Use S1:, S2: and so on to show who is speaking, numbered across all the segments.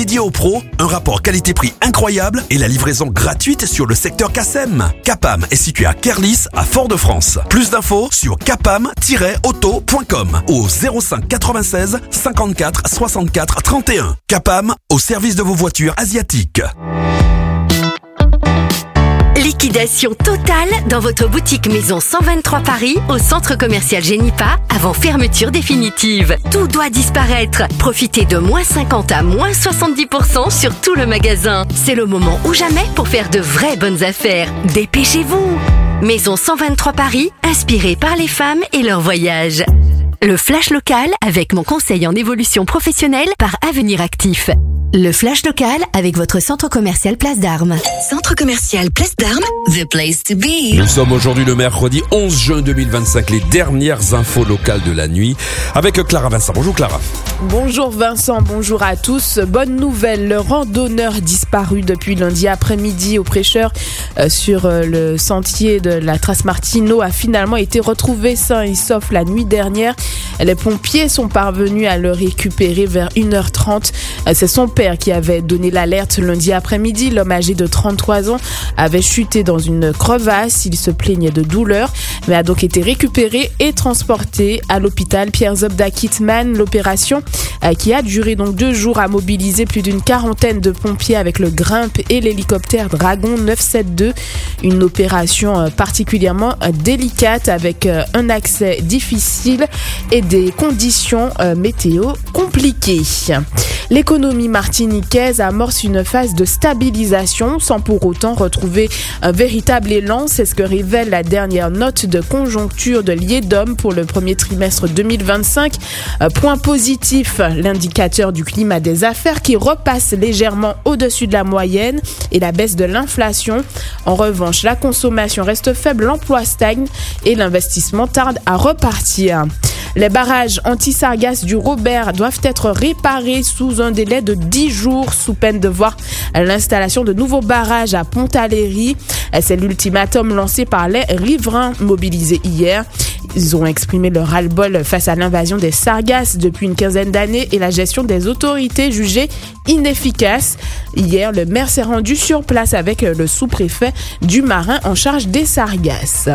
S1: dédié aux pros, un rapport qualité-prix incroyable et la livraison gratuite sur le secteur KSM. Capam est situé à Kerlis, à Fort-de-France. Plus d'infos sur capam-auto.com ou au 05 96 54 64 31. Capam, au service de vos voitures asiatiques.
S2: Liquidation totale dans votre boutique Maison 123 Paris au centre commercial Génipa avant fermeture définitive. Tout doit disparaître. Profitez de moins 50 à moins 70% sur tout le magasin. C'est le moment ou jamais pour faire de vraies bonnes affaires. Dépêchez-vous. Maison 123 Paris, inspirée par les femmes et leur voyage. Le flash local avec mon conseil en évolution professionnelle par Avenir Actif. Le flash local avec votre centre commercial Place d'Armes.
S3: Centre commercial Place d'Armes, the place to be.
S4: Nous sommes aujourd'hui le mercredi 11 juin 2025, les dernières infos locales de la nuit avec Clara Vincent. Bonjour Clara.
S5: Bonjour Vincent, bonjour à tous. Bonne nouvelle, le randonneur disparu depuis lundi après-midi au Prêcheur sur le sentier de la Trace Martineau a finalement été retrouvé sain et sauf la nuit dernière. Les pompiers sont parvenus à le récupérer vers 1h30. C'est son père qui avait donné l'alerte lundi après-midi. L'homme âgé de 33 ans avait chuté dans une crevasse. Il se plaignait de douleur, mais a donc été récupéré et transporté à l'hôpital Pierre Zobda Kittmann. L'opération qui a duré donc 2 jours a mobilisé plus d'une quarantaine de pompiers avec le Grimpe et l'hélicoptère Dragon 972. Une opération particulièrement délicate avec un accès difficile et des conditions météo compliquées. L'économie martiniquaise amorce une phase de stabilisation sans pour autant retrouver un véritable élan. C'est ce que révèle la dernière note de conjoncture de l'IEDOM pour le premier trimestre 2025. Point positif, l'indicateur du climat des affaires qui repasse légèrement au-dessus de la moyenne et la baisse de l'inflation. En revanche, la consommation reste faible, l'emploi stagne et l'investissement tarde à repartir. Les barrages anti-sargasses du Robert doivent être réparés sous un délai de 10 jours sous peine de voir l'installation de nouveaux barrages à Pont-Aléry. C'est l'ultimatum lancé par les riverains mobilisés hier. Ils ont exprimé leur ras-le-bol face à l'invasion des sargasses depuis une quinzaine d'années et la gestion des autorités jugée inefficace. Hier, le maire s'est rendu sur place avec le sous-préfet du Marin en charge des sargasses.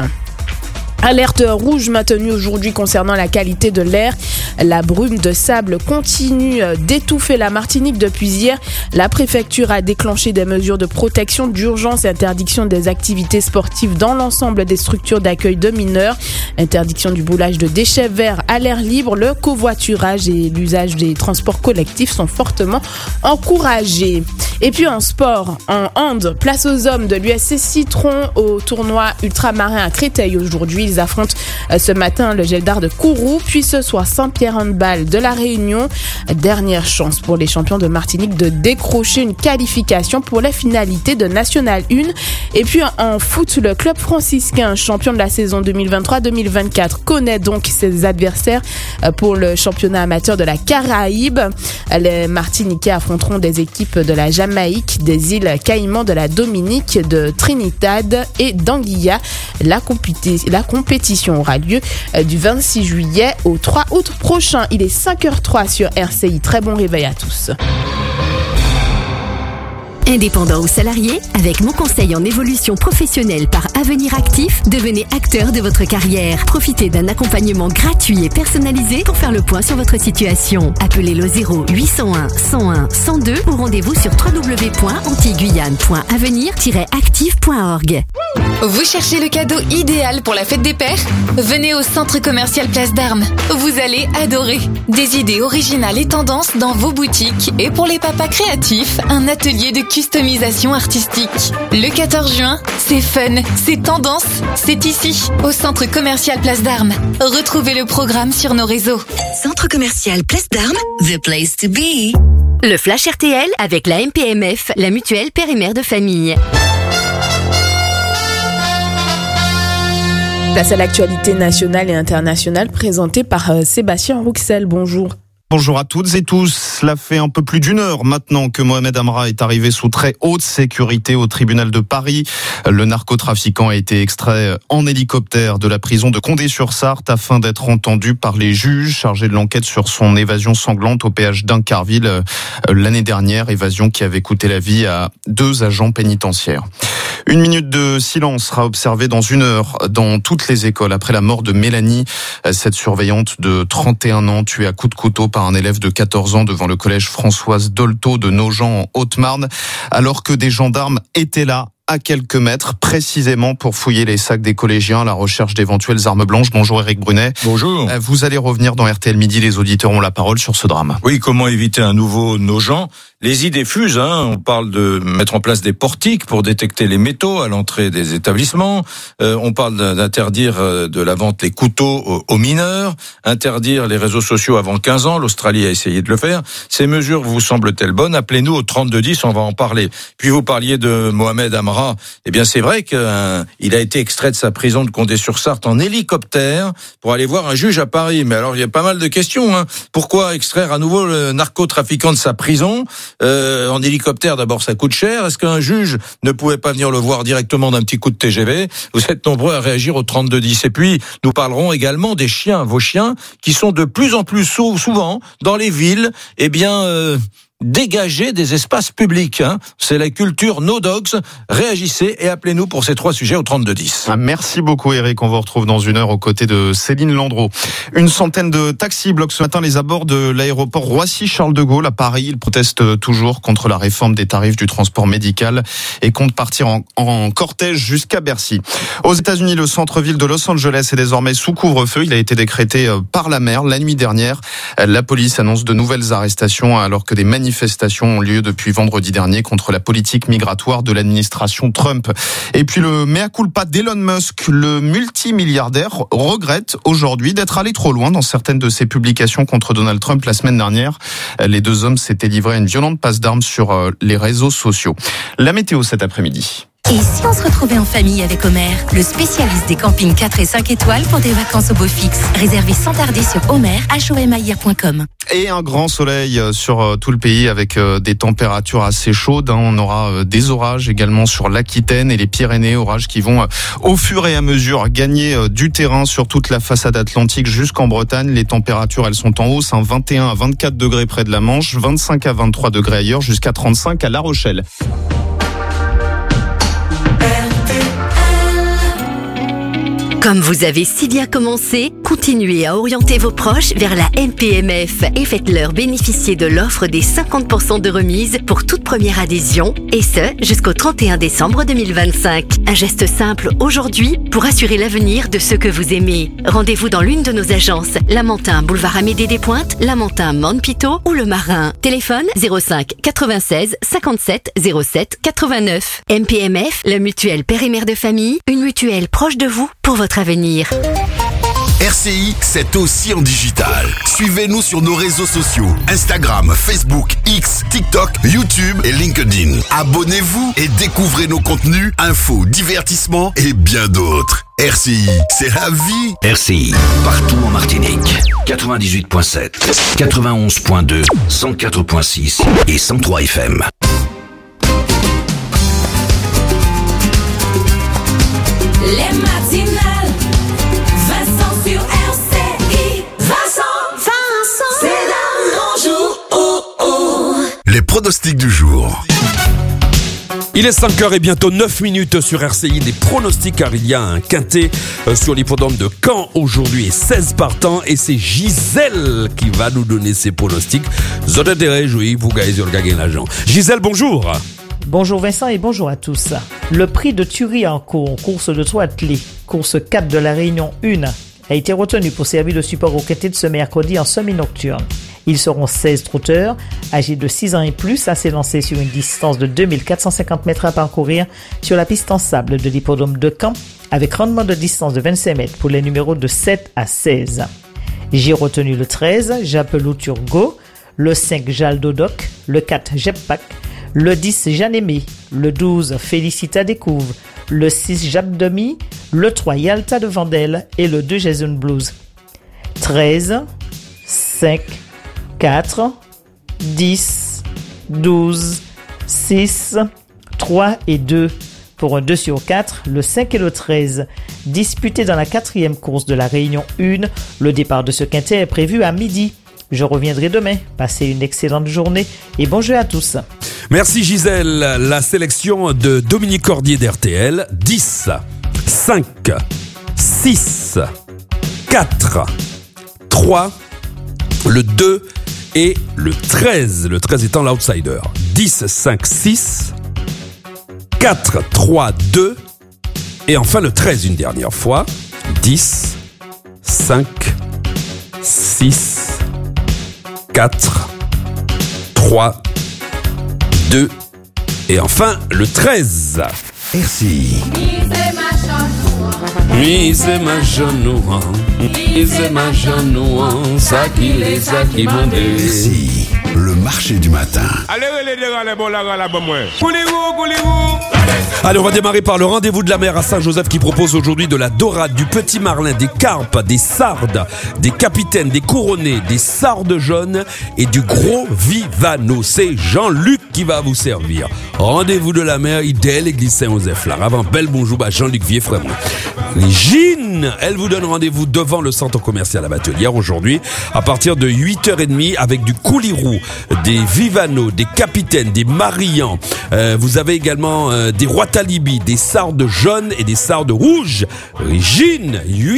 S5: Alerte rouge maintenue aujourd'hui concernant la qualité de l'air. La brume de sable continue d'étouffer la Martinique depuis hier. La préfecture a déclenché des mesures de protection d'urgence, interdiction des activités sportives dans l'ensemble des structures d'accueil de mineurs, interdiction du boulage de déchets verts à l'air libre. Le covoiturage et l'usage des transports collectifs sont fortement encouragés. Et puis en sport, en hand, place aux hommes de l'USC Citron au tournoi ultramarin à Créteil aujourd'hui. Ils affrontent ce matin le Gel d'Art de Kourou, puis ce soir Saint-Pierre Handball de la Réunion. Dernière chance pour les champions de Martinique de décrocher une qualification pour les finalités de National 1. Et puis en foot, le club franciscain, champion de la saison 2023-2024, connaît donc ses adversaires pour le championnat amateur de la Caraïbe. Les Martiniquais affronteront des équipes de la Jamaïque, des îles Caïmans, de la Dominique, de Trinidad et d'Anguilla. La compétition aura lieu du 26 juillet au 3 août prochain. Il est 5h03 sur RCI. Très bon réveil à tous.
S2: Indépendant ou salarié, avec mon conseil en évolution professionnelle par Avenir Actif, devenez acteur de votre carrière. Profitez d'un accompagnement gratuit et personnalisé pour faire le point sur votre situation. Appelez le 0801 101 102 ou rendez-vous sur www.antiguyane.avenir-actif.org.
S3: Vous cherchez le cadeau idéal pour la fête des pères? Venez au centre commercial Place d'Armes. Vous allez adorer. Des idées originales et tendances dans vos boutiques et pour les papas créatifs, un atelier de customisation artistique. Le 14 juin, c'est fun, c'est tendance, c'est ici, au centre commercial Place d'Armes. Retrouvez le programme sur nos réseaux.
S6: Centre commercial Place d'Armes, the place to be.
S2: Le Flash RTL avec la MPMF, la mutuelle père et mère de famille.
S5: Place à l'actualité nationale et internationale présentée par Sébastien Rouxel. Bonjour.
S7: Bonjour à toutes et tous. Cela fait un peu plus d'une heure maintenant que Mohamed Amra est arrivé sous très haute sécurité au tribunal de Paris. Le narcotrafiquant a été extrait en hélicoptère de la prison de Condé-sur-Sarthe afin d'être entendu par les juges chargés de l'enquête sur son évasion sanglante au péage d'Incarville l'année dernière, évasion qui avait coûté la vie à 2 agents pénitentiaires. Une minute de silence sera observée dans 1 heure dans toutes les écoles après la mort de Mélanie, cette surveillante de 31 ans tuée à coups de couteau par un élève de 14 ans devant le collège Françoise Dolto de Nogent en Haute-Marne, alors que des gendarmes étaient là à quelques mètres, précisément pour fouiller les sacs des collégiens à la recherche d'éventuelles armes blanches. Bonjour Éric Brunet.
S8: Bonjour.
S7: Vous allez revenir dans RTL Midi, les auditeurs ont la parole sur ce drame.
S8: Oui, comment éviter un nouveau Nogent ? Les idées fusent, on parle de mettre en place des portiques pour détecter les métaux à l'entrée des établissements, on parle d'interdire de la vente des couteaux aux mineurs, interdire les réseaux sociaux avant 15 ans, l'Australie a essayé de le faire. Ces mesures vous semblent-elles bonnes ? Appelez-nous au 3210, on va en parler. Puis vous parliez de Mohamed Amra, eh bien c'est vrai qu'il a été extrait de sa prison de Condé-sur-Sarthe en hélicoptère pour aller voir un juge à Paris. Mais alors il y a pas mal de questions, Pourquoi extraire à nouveau le narcotrafiquant de sa prison ? En hélicoptère, d'abord, ça coûte cher. Est-ce qu'un juge ne pouvait pas venir le voir directement d'un petit coup de TGV ? Vous êtes nombreux à réagir au 3210. Et puis, nous parlerons également des chiens, vos chiens, qui sont de plus en plus souvent dans les villes, dégager des espaces publics. C'est la culture No Dogs. Réagissez et appelez-nous pour ces 3 sujets au 3210.
S7: Merci beaucoup Eric, on vous retrouve dans 1 heure aux côtés de Céline Landreau. Une centaine de taxis bloquent ce matin les abords de l'aéroport Roissy-Charles de Gaulle à Paris. Ils protestent toujours contre la réforme des tarifs du transport médical et comptent partir en cortège jusqu'à Bercy. Aux États-Unis, le centre-ville de Los Angeles est désormais sous couvre-feu. Il a été décrété par la maire la nuit dernière. La police annonce de nouvelles arrestations alors que des manifestations ont lieu depuis vendredi dernier contre la politique migratoire de l'administration Trump. Et puis le mea culpa d'Elon Musk, le multimilliardaire, regrette aujourd'hui d'être allé trop loin dans certaines de ses publications contre Donald Trump la semaine dernière. Les 2 hommes s'étaient livrés à une violente passe d'armes sur les réseaux sociaux. La météo cet après-midi.
S6: Et si on se retrouvait en famille avec Homer, le spécialiste des campings 4 et 5 étoiles pour des vacances au beau fixe. Réservez sans tarder sur homer.com.
S7: Et un grand soleil sur tout le pays avec des températures assez chaudes. On aura des orages également sur l'Aquitaine et les Pyrénées, orages qui vont au fur et à mesure gagner du terrain sur toute la façade atlantique jusqu'en Bretagne. Les températures, elles sont en hausse, 21 à 24 degrés près de la Manche, 25 à 23 degrés ailleurs, jusqu'à 35 à La Rochelle.
S2: Comme vous avez si bien commencé, continuez à orienter vos proches vers la NPMF et faites-leur bénéficier de l'offre des 50% de remise pour toute première adhésion, et ce, jusqu'au 31 décembre 2025. Un geste simple aujourd'hui pour assurer l'avenir de ceux que vous aimez. Rendez-vous dans l'une de nos agences, Lamentin, boulevard Amédée des Pointes, Lamentin, Mont-Pito ou Le Marin. Téléphone 05 96 57 07 89. NPMF, la mutuelle père et mère de famille, une mutuelle proche de vous pour votre avenir.
S1: RCI, c'est aussi en digital. Suivez-nous sur nos réseaux sociaux. Instagram, Facebook, X, TikTok, YouTube et LinkedIn. Abonnez-vous et découvrez nos contenus, infos, divertissements et bien d'autres. RCI, c'est la vie.
S9: RCI, partout en Martinique. 98.7, 91.2, 104.6 et 103 FM.
S10: Les matinales, Vincent sur RCI. Vincent, c'est un bonjour.
S1: Les pronostics du jour.
S4: Il est 5h et bientôt 9 minutes sur RCI. Les pronostics, car il y a un quintet sur l'hippodrome de Caen aujourd'hui et 16 partants. Et c'est Gisèle qui va nous donner ses pronostics. Zot intérêt, jouy, vous gagnez sur le gagner l'argent. Gisèle, bonjour.
S11: Bonjour Vincent et bonjour à tous. Le prix de Thury-en-Cour, course de 3 athlées, course 4 de la Réunion 1, a été retenu pour servir de support au quintet de ce mercredi en semi-nocturne. Ils seront 16 trotteurs, âgés de 6 ans et plus, à s'élancer sur une distance de 2450 mètres à parcourir sur la piste en sable de l'hippodrome de Caen, avec rendement de distance de 25 mètres pour les numéros de 7 à 16. J'ai retenu le 13, Japelou Turgot, le 5, Jaldodoc, le 4, Jeppac, le 10, Jeanne-Aimée, le 12, Félicita Découvre, le 6, Jabdemi, le 3, Yalta de Vandel et le 2, Jason Blues. 13, 5, 4, 10, 12, 6, 3 et 2. Pour un 2 sur 4, le 5 et le 13. Disputé dans la 4e course de la Réunion 1, le départ de ce quintet est prévu à midi. Je reviendrai demain. Passez une excellente journée et bon jeu à tous.
S4: Merci Gisèle. La sélection de Dominique Cordier d'RTL. 10, 5, 6, 4, 3, le 2 et le 13. Le 13 étant l'outsider. 10, 5, 6, 4, 3, 2 et enfin le 13 une dernière fois. 10, 5, 6, 4, 3, 2 et enfin le 13.
S9: RCI.
S4: Oui, c'est ma genouin. Oui, c'est ma genouin. Ça qui les a qui m'ont
S9: RCI, le marché du matin.
S4: Allez, on va démarrer par le rendez-vous de la mer à Saint-Joseph qui propose aujourd'hui de la dorade, du petit marlin, des carpes, des sardes, des capitaines, des couronnés, des sardes jaunes et du gros vivano. C'est Jean-Luc qui va vous servir. Rendez-vous de la mer, idéal l'église Saint-Joseph. Là, avant belle bonjour à Jean-Luc Viefrem. Gine, elle vous donne rendez-vous devant le centre commercial à Batelière aujourd'hui à partir de 8h30 avec du coulirou, des vivano, des capitaines, des marillans. Vous avez également des rois talibi, des sardes jaunes et des sardes rouges. Gine,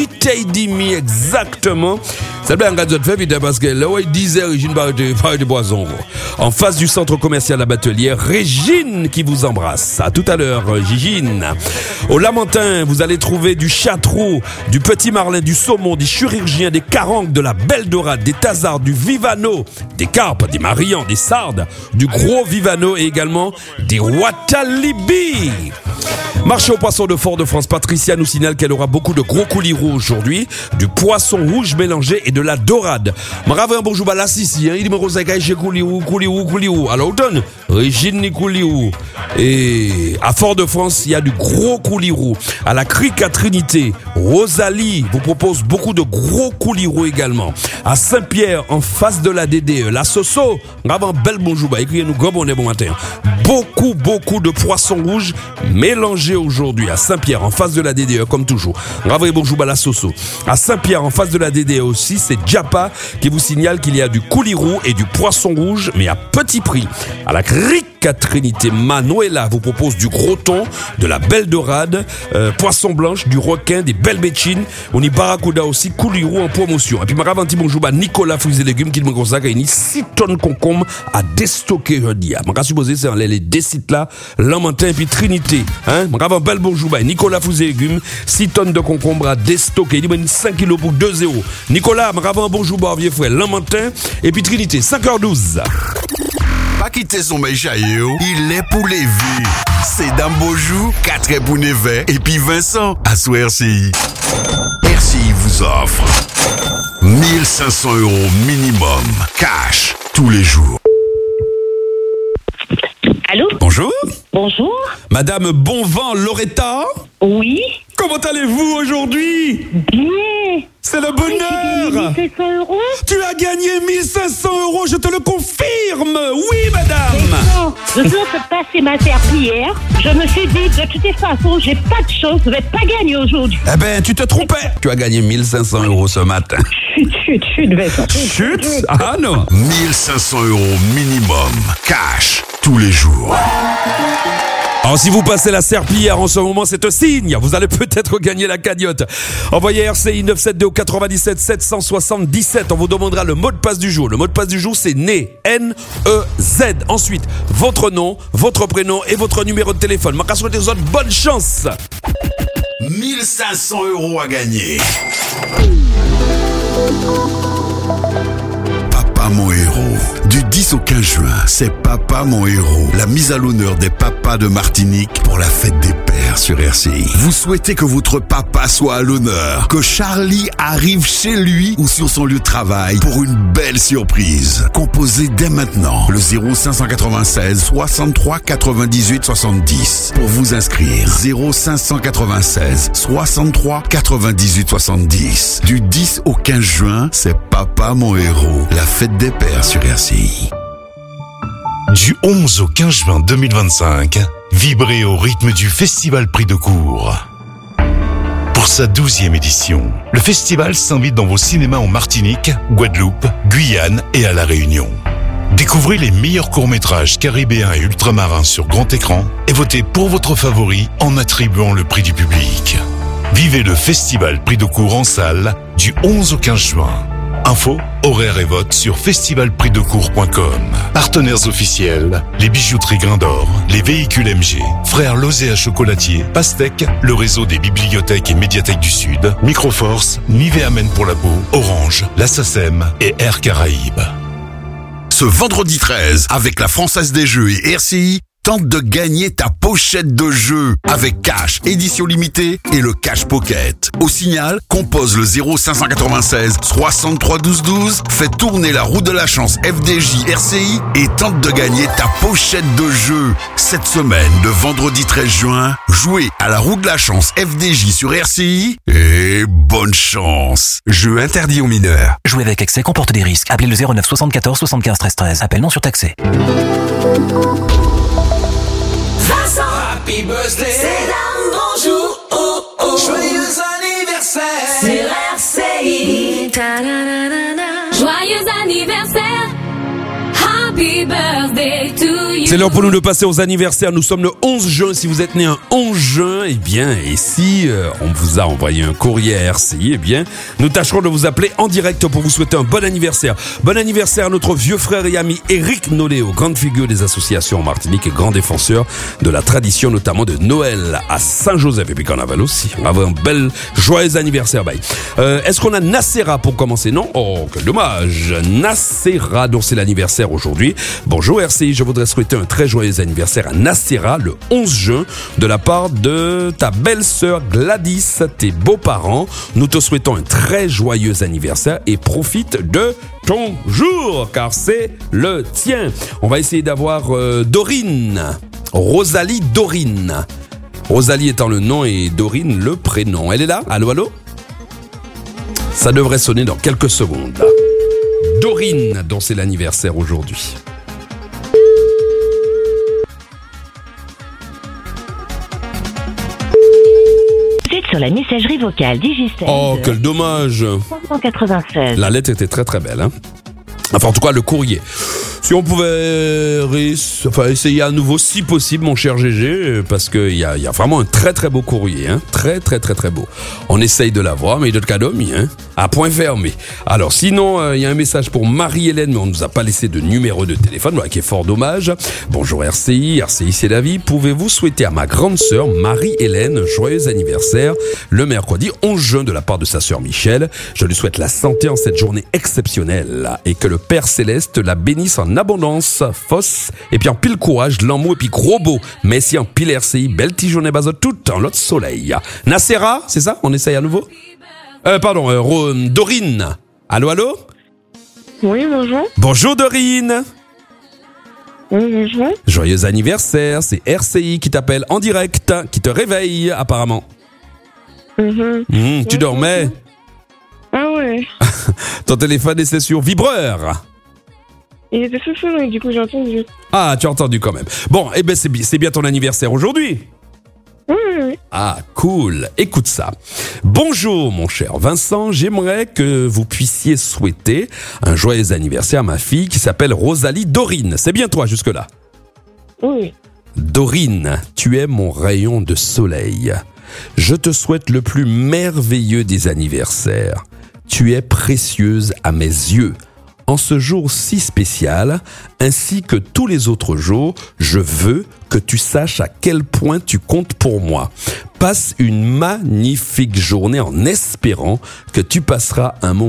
S4: 8h30 exactement. C'est bien un gars de fait vite parce que là où il disait Régine parle de boisson. En face du centre commercial à Batelière, Régine qui vous embrasse. À tout à l'heure, Gigine. Au Lamentin, vous allez trouver du château, du petit marlin, du saumon, des chirurgiens, des carangues, de la belle dorade, des tazards, du vivano, des carpes, des marillans, des sardes, du gros vivano et également des watalibi. Marché aux poissons de Fort-de-France, Patricia nous signale qu'elle aura beaucoup de gros coulirous aujourd'hui, du poisson rouge mélangé et de la dorade. M'rave un bonjour à la Sissi, il me rose chez coulirou. Alors, donne, Régine ni coulirou. Et à Fort-de-France, il y a du gros coulirou. À la Crique à Trinité, Rosalie vous propose beaucoup de gros coulirou également. À Saint-Pierre, en face de la DDE, la Soso, m'rave un bel bonjour, écrivez-nous bon matin. Beaucoup de poissons rouges mélangés aujourd'hui à Saint-Pierre en face de la DDE comme toujours. Bravo et bonjour à la Soso. À Saint-Pierre en face de la DDE aussi, c'est Japa qui vous signale qu'il y a du coulirou et du poisson rouge mais à petit prix. À la Crique à Trinité, Manuela vous propose du gros thon, de la belle dorade, poisson blanche, du requin, des belles béchines. On y barracuda aussi, coulirou en promotion. Et puis m'arrive un petit bonjour à Nicolas Fruits et Légumes qui me consacre une 6 tonnes concombre à déstocker jeudi. Je supposé c'est les deux sites là, Lamentin et puis Trinité. M'arrive un bel bonjour à Nicolas Fruits et Légumes, 6 tonnes de concombre à déstocker. Il dit 5 kilos pour 2 €. Nicolas, m'arrive un bonjour à vieux frère, Lamentin et puis Trinité, 5h12.
S12: Pas quitter son méchaillot, il est pour les vies. C'est Dame Beaujou, 4 pour Nevet et puis Vincent à sous RCI. RCI vous offre 1 500 € minimum, cash, tous les jours.
S13: Allô?
S4: Bonjour.
S13: Bonjour.
S4: Madame Bonvent Loretta?
S13: Oui.
S4: Comment allez-vous aujourd'hui?
S13: Bien.
S4: C'est le bonheur.
S13: 1 500 €.
S4: Tu as gagné 1 500 €, je te le confirme. Oui, madame.
S13: Non, je dois te passer ma serpillière. Je me suis dit, de toutes façons, j'ai pas de chance, je vais pas gagner aujourd'hui.
S4: Eh ben, tu te trompais. Tu as gagné 1 500 € ce matin.
S13: Chut, Vincent.
S4: Chut. Ah non.
S12: 1 500 € minimum, cash, tous les jours.
S4: Alors si vous passez la serpillière en ce moment, c'est un signe. Vous allez peut-être gagner la cagnotte. Envoyez RCI 972 au 97 777. On vous demandera le mot de passe du jour. Le mot de passe du jour, c'est NE, N-E-Z. Ensuite, votre nom, votre prénom et votre numéro de téléphone. Marc souhaiter aux autres bonne chance.
S12: 1 500 € à gagner. Papa mon héros. Du 10 au 15 juin, c'est Papa mon héros. La mise à l'honneur des papas de Martinique pour la fête des pères. Père sur RCI. Vous souhaitez que votre papa soit à l'honneur, que Charlie arrive chez lui ou sur son lieu de travail pour une belle surprise. Composez dès maintenant le 0596 63 98 70 pour vous inscrire. 0596 63 98 70. Du 10 au 15 juin, c'est Papa mon héros. La fête des pères sur RCI.
S14: Du 11 au 15 juin 2025, vibrez au rythme du Festival Prix de Cour. Pour sa 12e édition, le festival s'invite dans vos cinémas en Martinique, Guadeloupe, Guyane et à La Réunion. Découvrez les meilleurs courts-métrages caribéens et ultramarins sur grand écran et votez pour votre favori en attribuant le prix du public. Vivez le Festival Prix de Cour en salle du 11 au 15 juin. Infos, horaires et votes sur festivalprixdecour.com. Partenaires officiels, les bijouteries Grain d'Or, les véhicules MG, Frères Lozé Chocolatier, Pastèque, le réseau des bibliothèques et médiathèques du Sud, Microforce, Nivea Men pour la peau, Orange, la SACEM et Air Caraïbes.
S12: Ce vendredi 13, avec la Française des Jeux et RCI, tente de gagner ta pochette de jeu avec Cash, édition limitée et le Cash Pocket. Au signal, compose le 0596 63 12 12, fais tourner la roue de la chance FDJ RCI et tente de gagner ta pochette de jeu. Cette semaine, le vendredi 13 juin, jouez à la roue de la chance FDJ sur RCI et bonne chance. Jeu interdit aux mineurs.
S15: Jouer avec excès comporte des risques. Appelez le 09 74 75 13 13. Appel non surtaxé.
S10: Vincent, happy birthday, c'est un bonjour, oh oh, joyeux anniversaire, sur RCI, joyeux anniversaire, happy birthday to you.
S4: C'est l'heure pour nous de passer aux anniversaires. Nous sommes le 11 juin. Si vous êtes né un 11 juin, eh bien, et si on vous a envoyé un courrier à RCI, eh bien, nous tâcherons de vous appeler en direct pour vous souhaiter un bon anniversaire. Bon anniversaire à notre vieux frère et ami Éric Noléo, grande figure des associations en Martinique et grand défenseur de la tradition, notamment de Noël à Saint-Joseph et puis Carnaval aussi. On va avoir un bel, joyeux anniversaire. Bye. Est-ce qu'on a Nacera pour commencer? Non? Oh, quel dommage. Nacera, dont c'est l'anniversaire aujourd'hui. Bonjour RCI, je voudrais souhaiter un très joyeux anniversaire à Nacera le 11 juin de la part de ta belle-sœur Gladys, tes beaux-parents. Nous te souhaitons un très joyeux anniversaire et profite de ton jour car c'est le tien. On va essayer d'avoir Dorine, Rosalie Dorine. Rosalie étant le nom et Dorine le prénom. Elle est là? Allô, allô? Ça devrait sonner dans quelques secondes. Dorine, dont c'est l'anniversaire aujourd'hui.
S16: Vous êtes sur la messagerie vocale Digicel.
S4: Oh, quel dommage.
S16: 596.
S4: La lettre était très très belle, hein. Enfin, en tout cas, le courrier. Si on pouvait essayer à nouveau, si possible, mon cher GG, parce qu'il y a vraiment un très très beau courrier, hein, très très très très beau. On essaye de l'avoir, mais il y a de cadeaux, hein, à point fermé. Alors sinon, il y a un message pour Marie-Hélène, mais on ne nous a pas laissé de numéro de téléphone, voilà, qui est fort dommage. Bonjour RCI, RCI c'est la vie. Pouvez-vous souhaiter à ma grande sœur Marie-Hélène un joyeux anniversaire le mercredi 11 juin de la part de sa sœur Michel. Je lui souhaite la santé en cette journée exceptionnelle et que le Père Céleste la bénisse en abondance, force, et puis en pile courage, l'amour, et puis gros beau. Merci en pile RCI, belle petite journée base tout en l'autre soleil. Nacera, c'est ça? On essaye à nouveau? Dorine. Allô, allô?
S17: Oui, bonjour.
S4: Bonjour Dorine.
S17: Oui, bonjour.
S4: Joyeux anniversaire, c'est RCI qui t'appelle en direct, qui te réveille apparemment. Tu dormais?
S17: Ah ouais.
S4: Ton téléphone était sur vibreur.
S17: Il était sur sonnerie, du coup j'ai entendu.
S4: Ah, tu as entendu quand même. Bon, eh ben c'est bien ton anniversaire aujourd'hui.
S17: Oui.
S4: Ah, cool. Écoute ça. Bonjour, mon cher Vincent. J'aimerais que vous puissiez souhaiter un joyeux anniversaire à ma fille qui s'appelle Rosalie Dorine. C'est bien toi jusque-là?
S17: Oui.
S4: Dorine, tu es mon rayon de soleil. Je te souhaite le plus merveilleux des anniversaires. Tu es précieuse à mes yeux. En ce jour si spécial, ainsi que tous les autres jours, je veux que tu saches à quel point tu comptes pour moi. Passe une magnifique journée en espérant que tu passeras un moment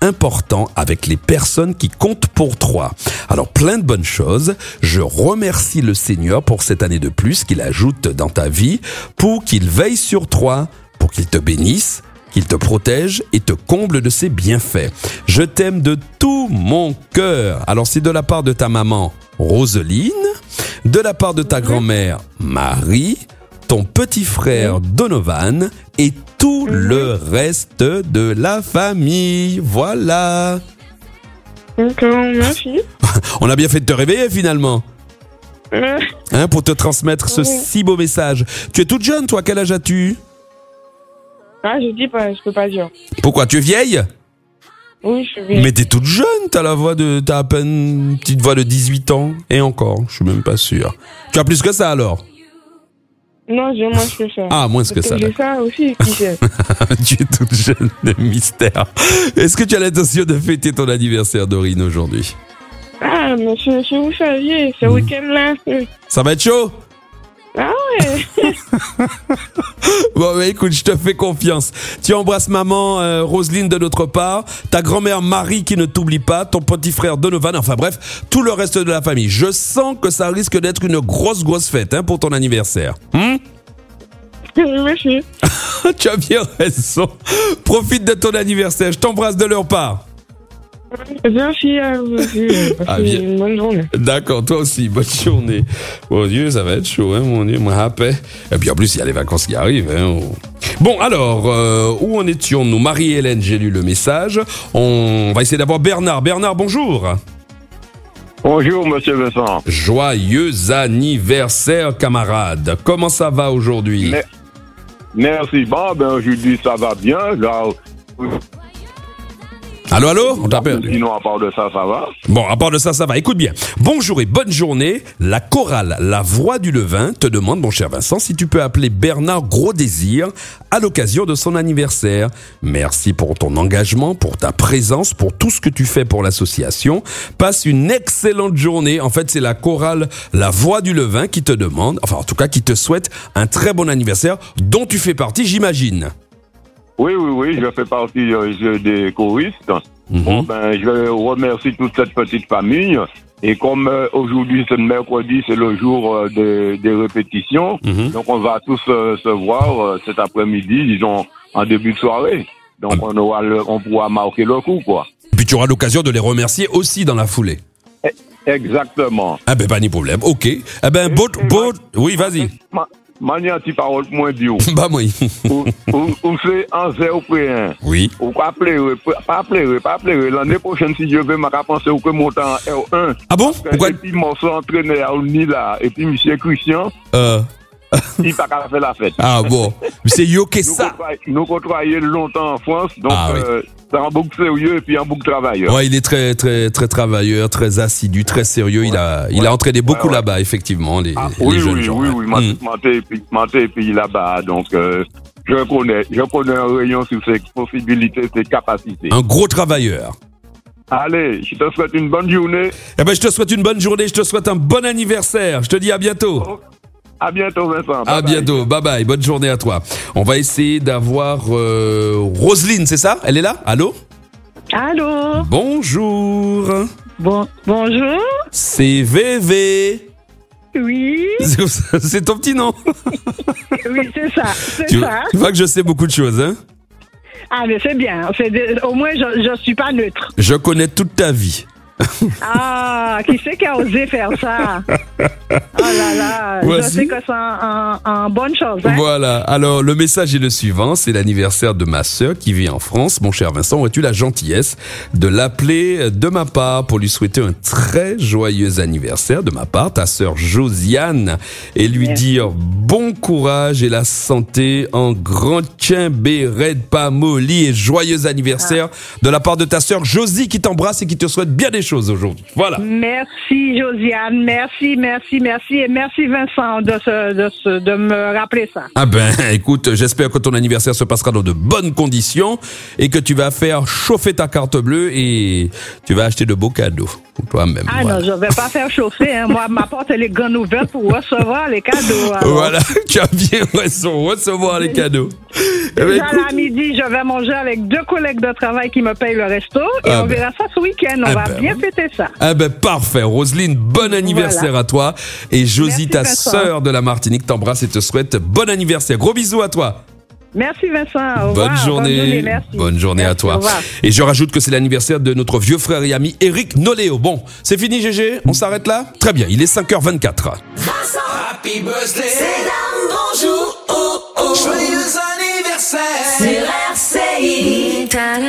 S4: important avec les personnes qui comptent pour toi. Alors plein de bonnes choses. Je remercie le Seigneur pour cette année de plus qu'il ajoute dans ta vie, pour qu'il veille sur toi, pour qu'il te bénisse, qu'il te protège et te comble de ses bienfaits. Je t'aime de tout mon cœur. Alors c'est de la part de ta maman Roseline, de la part de ta grand-mère Marie, ton petit frère Donovan et tout le reste de la famille. Voilà.
S17: Merci.
S4: On a bien fait de te réveiller finalement. Pour te transmettre ce si beau message. Tu es toute jeune, toi, quel âge as-tu?
S17: Ah, je dis pas, je peux pas dire.
S4: Pourquoi? Tu es vieille?
S17: Oui, je suis vieille.
S4: Mais t'es toute jeune, t'as à peine une petite voix de 18 ans. Et encore, je suis même pas sûr. Tu as plus que ça alors?
S17: Non, j'ai moins que ça.
S4: Ah, moins que ça.
S17: J'ai ça aussi, qui sait.
S4: Tu es toute jeune, le mystère. Est-ce que tu as l'intention de fêter ton anniversaire, Dorine, aujourd'hui?
S17: Ah, mais si vous saviez, ce week-end-là.
S4: Ça va être chaud?
S17: Ah ouais.
S4: Bon, bah, écoute, je te fais confiance. Tu embrasses maman Roseline de notre part, ta grand-mère Marie qui ne t'oublie pas, ton petit frère Donovan, enfin bref, tout le reste de la famille. Je sens que ça risque d'être une grosse fête pour ton anniversaire.
S17: Merci.
S4: Tu as bien raison. Profite de ton anniversaire. Je t'embrasse de leur part.
S17: Merci à vous aussi. Une bonne journée.
S4: D'accord, toi aussi, bonne journée. Mon Dieu, ça va être chaud, mon Dieu, moi, happé. Et puis en plus, il y a les vacances qui arrivent. Bon, alors, où en étions-nous? Marie-Hélène, j'ai lu le message. On va essayer d'avoir Bernard. Bernard, bonjour.
S18: Bonjour, monsieur Vincent.
S4: Joyeux anniversaire, camarade. Comment ça va aujourd'hui?
S18: Merci. Bon, aujourd'hui, ça va bien. Là...
S4: Allô, on t'a perdu.
S18: Sinon, à part de ça, ça va.
S4: Bon, à part de ça, ça va. Écoute bien. Bonjour et bonne journée. La chorale La Voix du Levain te demande, mon cher Vincent, si tu peux appeler Bernard Gros Désir à l'occasion de son anniversaire. Merci pour ton engagement, pour ta présence, pour tout ce que tu fais pour l'association. Passe une excellente journée. En fait, c'est la chorale La Voix du Levain qui te demande, enfin, en tout cas, qui te souhaite un très bon anniversaire dont tu fais partie, j'imagine.
S18: Oui, je fais partie des choristes. Bon, je remercie toute cette petite famille. Et comme aujourd'hui, c'est le mercredi, c'est le jour des répétitions. Donc, on va tous se voir cet après-midi, disons, en début de soirée. Donc, on pourra marquer le coup, quoi.
S4: Et puis, tu auras l'occasion de les remercier aussi dans la foulée.
S18: Exactement.
S4: Ah ben, pas de problème. OK. Eh ben, oui, vas-y.
S18: Mania ti parole moins bio.
S4: Bah moi.
S18: Ou c'est un 0.1.
S4: Oui.
S18: Ou pas appeler. L'année prochaine si je vais m'a penser ou que monter en R1.
S4: Ah bon?
S18: Pourquoi? Et puis mon entraîneur à Nila et puis monsieur Christian. Il pas qu'à faire la fête.
S4: Ah bon. C'est yo que ça.
S18: Nous travaillons longtemps en France, donc c'est un bouc sérieux et puis un bouc travailleur.
S4: Ouais, il est très travailleur, très assidu, très sérieux. Il a entraîné beaucoup là-bas, effectivement, les jeunes gens.
S18: Oui, Manté et puis là-bas, donc je connais un rayon sur ses possibilités, ses capacités.
S4: Un gros travailleur.
S18: Allez, je te souhaite une bonne journée.
S4: Eh ben, je te souhaite une bonne journée, je te souhaite un bon anniversaire. Je te dis à bientôt.
S18: À bientôt, Vincent.
S4: À bientôt. Bye bye. Bonne journée à toi. On va essayer d'avoir Roseline, c'est ça? Elle est là? Allô?
S13: Allô?
S4: Bonjour.
S13: Bonjour.
S4: C'est VV.
S13: Oui.
S4: C'est ton petit nom?
S13: Oui, c'est ça.
S4: Tu vois que je sais beaucoup de choses, hein?
S13: Ah, mais c'est bien. Au moins, je suis pas neutre.
S4: Je connais toute ta vie.
S13: Ah, qui c'est qui a osé faire ça? Oh là là, je sais que c'est en bonne chose. Hein?
S4: Voilà, alors le message est le suivant, c'est l'anniversaire de ma sœur qui vit en France. Mon cher Vincent, aurais-tu la gentillesse de l'appeler de ma part pour lui souhaiter un très joyeux anniversaire de ma part, ta sœur Josiane, et lui dire bon courage et la santé en grand tien, béret, pas molly et joyeux anniversaire de la part de ta sœur Josie qui t'embrasse et qui te souhaite bien des choses aujourd'hui. Voilà.
S13: Merci Josiane, merci et merci Vincent de me rappeler ça.
S4: Ah ben écoute, j'espère que ton anniversaire se passera dans de bonnes conditions et que tu vas faire chauffer ta carte bleue et tu vas acheter de beaux cadeaux pour toi-même.
S13: Ah voilà. Non, je vais pas faire chauffer, hein. Moi ma porte elle est grande ouverte pour recevoir les cadeaux. Alors.
S4: Voilà, tu as bien raison, recevoir les cadeaux.
S13: Déjà, à midi, je vais manger avec 2 collègues de travail qui me payent le resto. Et on verra ça ce week-end. On va bien fêter ça.
S4: Parfait. Roselyne, bon anniversaire à toi. Et Josie, ta sœur de la Martinique, t'embrasse et te souhaite bon anniversaire. Gros bisous à toi.
S13: Merci Vincent. Au revoir.
S4: Bonne journée.
S13: Merci.
S4: Bonne journée à toi. Et je rajoute que c'est l'anniversaire de notre vieux frère et ami Eric Noléo. Bon, c'est fini GG, on s'arrête là? Très bien, il est 5h24.
S10: Vincent, happy birthday. C'est un bonjour. Oh, oh. Joyeux anniversaire. C'est RCI.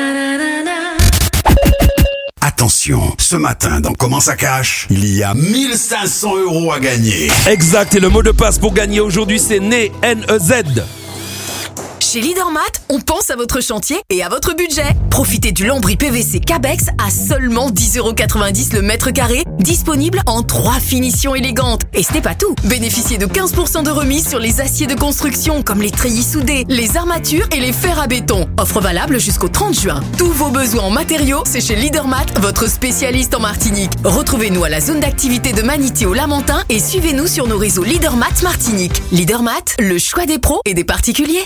S12: Attention, ce matin dans Comment ça cache, il y a 1500 € à gagner.
S4: Exact, et le mot de passe pour gagner aujourd'hui c'est NEZ.
S19: Chez Leadermat, on pense à votre chantier et à votre budget. Profitez du lambris PVC Cabex à seulement 10,90 € le mètre carré, disponible en 3 finitions élégantes. Et ce n'est pas tout. Bénéficiez de 15% de remise sur les aciers de construction comme les treillis soudés, les armatures et les fers à béton. Offre valable jusqu'au 30 juin. Tous vos besoins en matériaux, c'est chez Leadermat, votre spécialiste en Martinique. Retrouvez-nous à la zone d'activité de Manité au Lamentin et suivez-nous sur nos réseaux Leadermat Martinique. Leadermat, le choix des pros et des particuliers.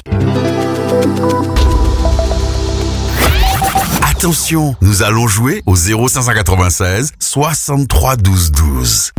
S12: Attention, nous allons jouer au 0596 63 12 12.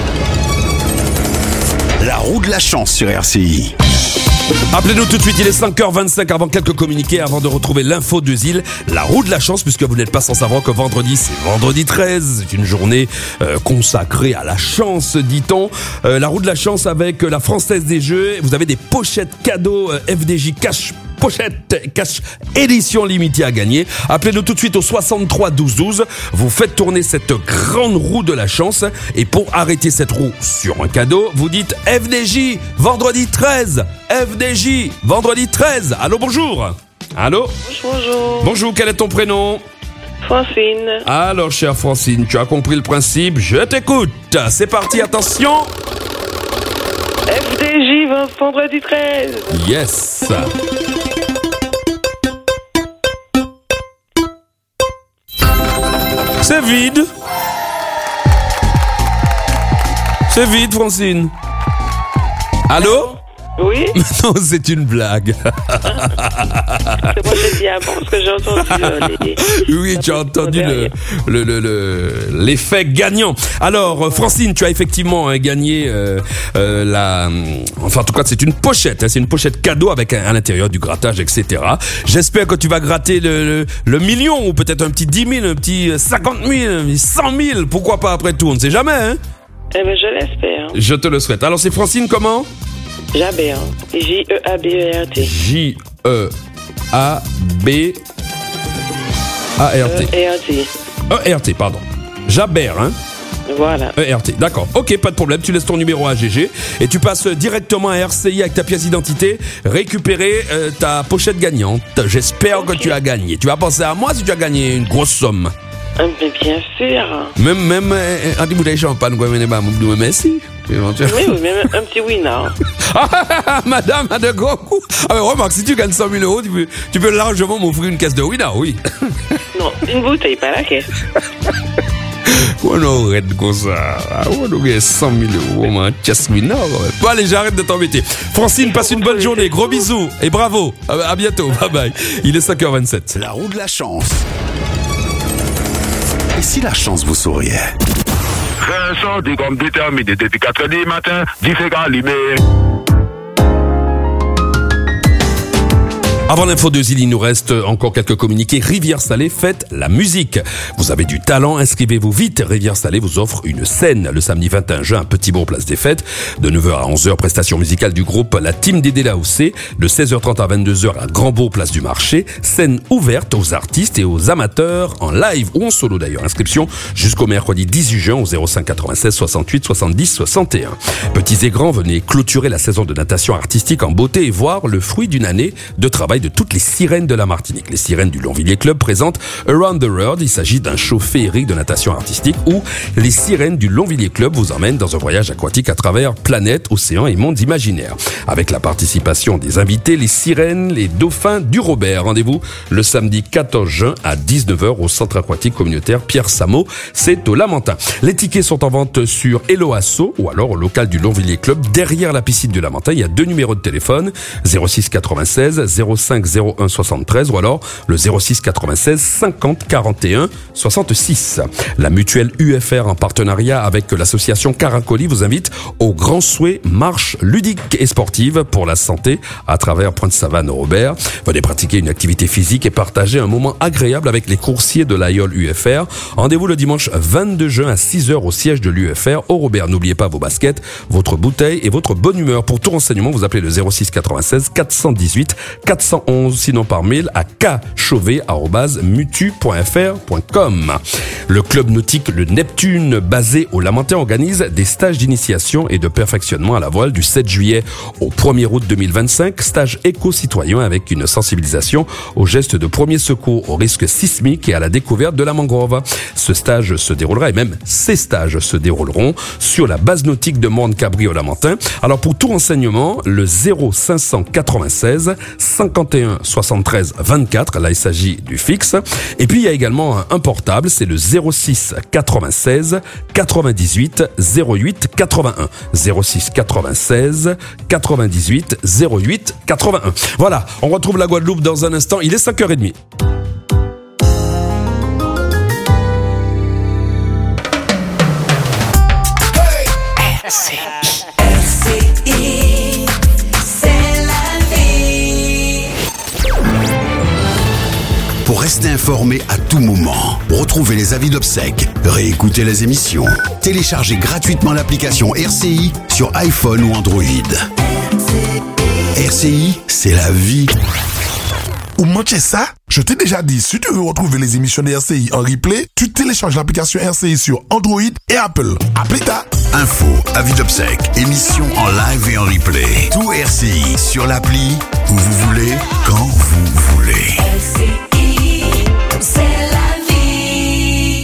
S12: La roue de la chance sur RCI.
S4: Appelez-nous tout de suite, il est 5h25 avant quelques communiqués, avant de retrouver l'info de Zil, la roue de la chance, puisque vous n'êtes pas sans savoir que vendredi, c'est vendredi 13, c'est une journée consacrée à la chance, dit-on. La roue de la chance avec la Française des Jeux, vous avez des pochettes cadeaux FDJ Cash édition limitée à gagner. Appelez-nous tout de suite au 63 12 12. Vous faites tourner cette grande roue de la chance et pour arrêter cette roue sur un cadeau, vous dites FDJ vendredi 13. FDJ vendredi 13. Allô, bonjour. Allô.
S17: Bonjour.
S4: Bonjour, quel est ton prénom?
S17: Francine.
S4: Alors, chère Francine, tu as compris le principe? Je t'écoute. C'est parti, attention.
S17: FDJ vendredi 13.
S4: Yes. C'est vide. C'est vide, Francine. Allô?
S17: Oui.
S4: Non, c'est une blague.
S17: C'est moi qui dis avant parce que j'ai entendu
S4: Oui, tu as entendu l'effet gagnant. Alors, Francine, tu as effectivement gagné enfin, en tout cas, c'est une pochette. Hein, c'est une pochette cadeau avec à l'intérieur du grattage, etc. J'espère que tu vas gratter le million ou peut-être un petit 10 000, un petit 50 000, 100 000. Pourquoi pas après tout? On ne sait jamais, hein?
S17: Eh ben, je l'espère.
S4: Je te le souhaite. Alors, c'est Francine comment?
S17: Jabert. J-E-A-B-E-R-T.
S4: J-E-A-B-A-R-T.
S17: E-R-T.
S4: E-R-T, pardon. Jabert, hein?
S17: Voilà.
S4: E-R-T, d'accord. Ok, pas de problème. Tu laisses ton numéro à GG et tu passes directement à RCI avec ta pièce d'identité, récupérer ta pochette gagnante. J'espère que tu as gagné. Tu vas penser à moi si tu as gagné une grosse somme.
S17: Mais bien sûr.
S4: Même un petit bouteille de champagne, merci.
S17: Oui, même un petit winner.
S4: Madame a de gros coups. Ah, mais remarque, si tu gagnes 100 000 €, tu peux largement m'offrir une caisse de winner, oui.
S17: Non, une bouteille, pas la caisse.
S4: On aurait comme ça. On aurait 100 000 €, man. Caisse winner. Bon, allez, j'arrête de t'embêter. Francine, passe une bonne journée. Gros bisous et bravo. À bientôt. Bye bye. Il est 5h27.
S12: La roue de la chance. Et si la chance vous souriait?
S18: Vincent, t'es comme déterminé depuis 4h du matin, différent libéré.
S4: Avant l'info de Zil, il nous reste encore quelques communiqués. Rivière Salée, faites la musique. Vous avez du talent, inscrivez-vous vite. Rivière Salée vous offre une scène le samedi 21 juin à Petit-Bourg, place des Fêtes. De 9h à 11h, prestation musicale du groupe La Team Dédé Laoussé. De 16h30 à 22h à Grand-Bourg, place du Marché. Scène ouverte aux artistes et aux amateurs en live ou en solo d'ailleurs. Inscription jusqu'au mercredi 18 juin au 05 96 68 70 61. Petits et grands, venez clôturer la saison de natation artistique en beauté et voir le fruit d'une année de travail de toutes les sirènes de la Martinique. Les sirènes du Longvilliers Club présentent Around the World. Il s'agit d'un show féerique de natation artistique où les sirènes du Longvilliers Club vous emmènent dans un voyage aquatique à travers planètes, océans et mondes imaginaires. Avec la participation des invités, les sirènes, les dauphins du Robert. Rendez-vous le samedi 14 juin à 19h au centre aquatique communautaire Pierre Samo. C'est au Lamentin. Les tickets sont en vente sur Hello Asso ou alors au local du Longvilliers Club derrière la piscine du Lamentin. Il y a 2 numéros de téléphone, 06 96 05 05 01 73 ou alors le 06 96 50 41 66. La mutuelle UFR en partenariat avec l'association Caracoli vous invite au Grand Souhait marche ludique et sportive pour la santé à travers Pointe-Savane-Robert. Venez pratiquer une activité physique et partager un moment agréable avec les coursiers de l'AIOL UFR. Rendez-vous le dimanche 22 juin à 6h au siège de l'UFR au Robert. N'oubliez pas vos baskets, votre bouteille et votre bonne humeur. Pour tout renseignement, vous appelez le 06 96 418 411, sinon par mail à kchauvet@mutu.fr.com. Le club nautique Le Neptune, basé au Lamentin, organise des stages d'initiation et de perfectionnement à la voile du 7 juillet au 1er août 2025. Stage éco-citoyen avec une sensibilisation aux gestes de premier secours aux risques sismiques et à la découverte de la mangrove. Ce stage se déroulera, et même ces stages se dérouleront sur la base nautique de Morne-Cabri au Lamentin. Alors pour tout renseignement, le 0596 51 73 24, là il s'agit du fixe. Et puis il y a également un portable, c'est le 06 96 98 08 81. 06 96 98 08 81. Voilà, on retrouve la Guadeloupe dans un instant, il est 5h30.
S10: RCI, c'est la vie.
S12: Pour rester informé à tout moment, retrouvez les avis d'obsèques, réécoutez les émissions, téléchargez gratuitement l'application RCI sur iPhone ou Android. RCI, c'est la vie.
S20: Ou manquez ça? Je t'ai déjà dit, si tu veux retrouver les émissions de RCI en replay, tu télécharges l'application RCI sur Android et Apple. À plus tard.
S12: Info, avis d'obsèques, émissions en live et en replay. Tout RCI sur l'appli, où vous voulez, quand vous voulez.
S10: RCI, c'est la vie.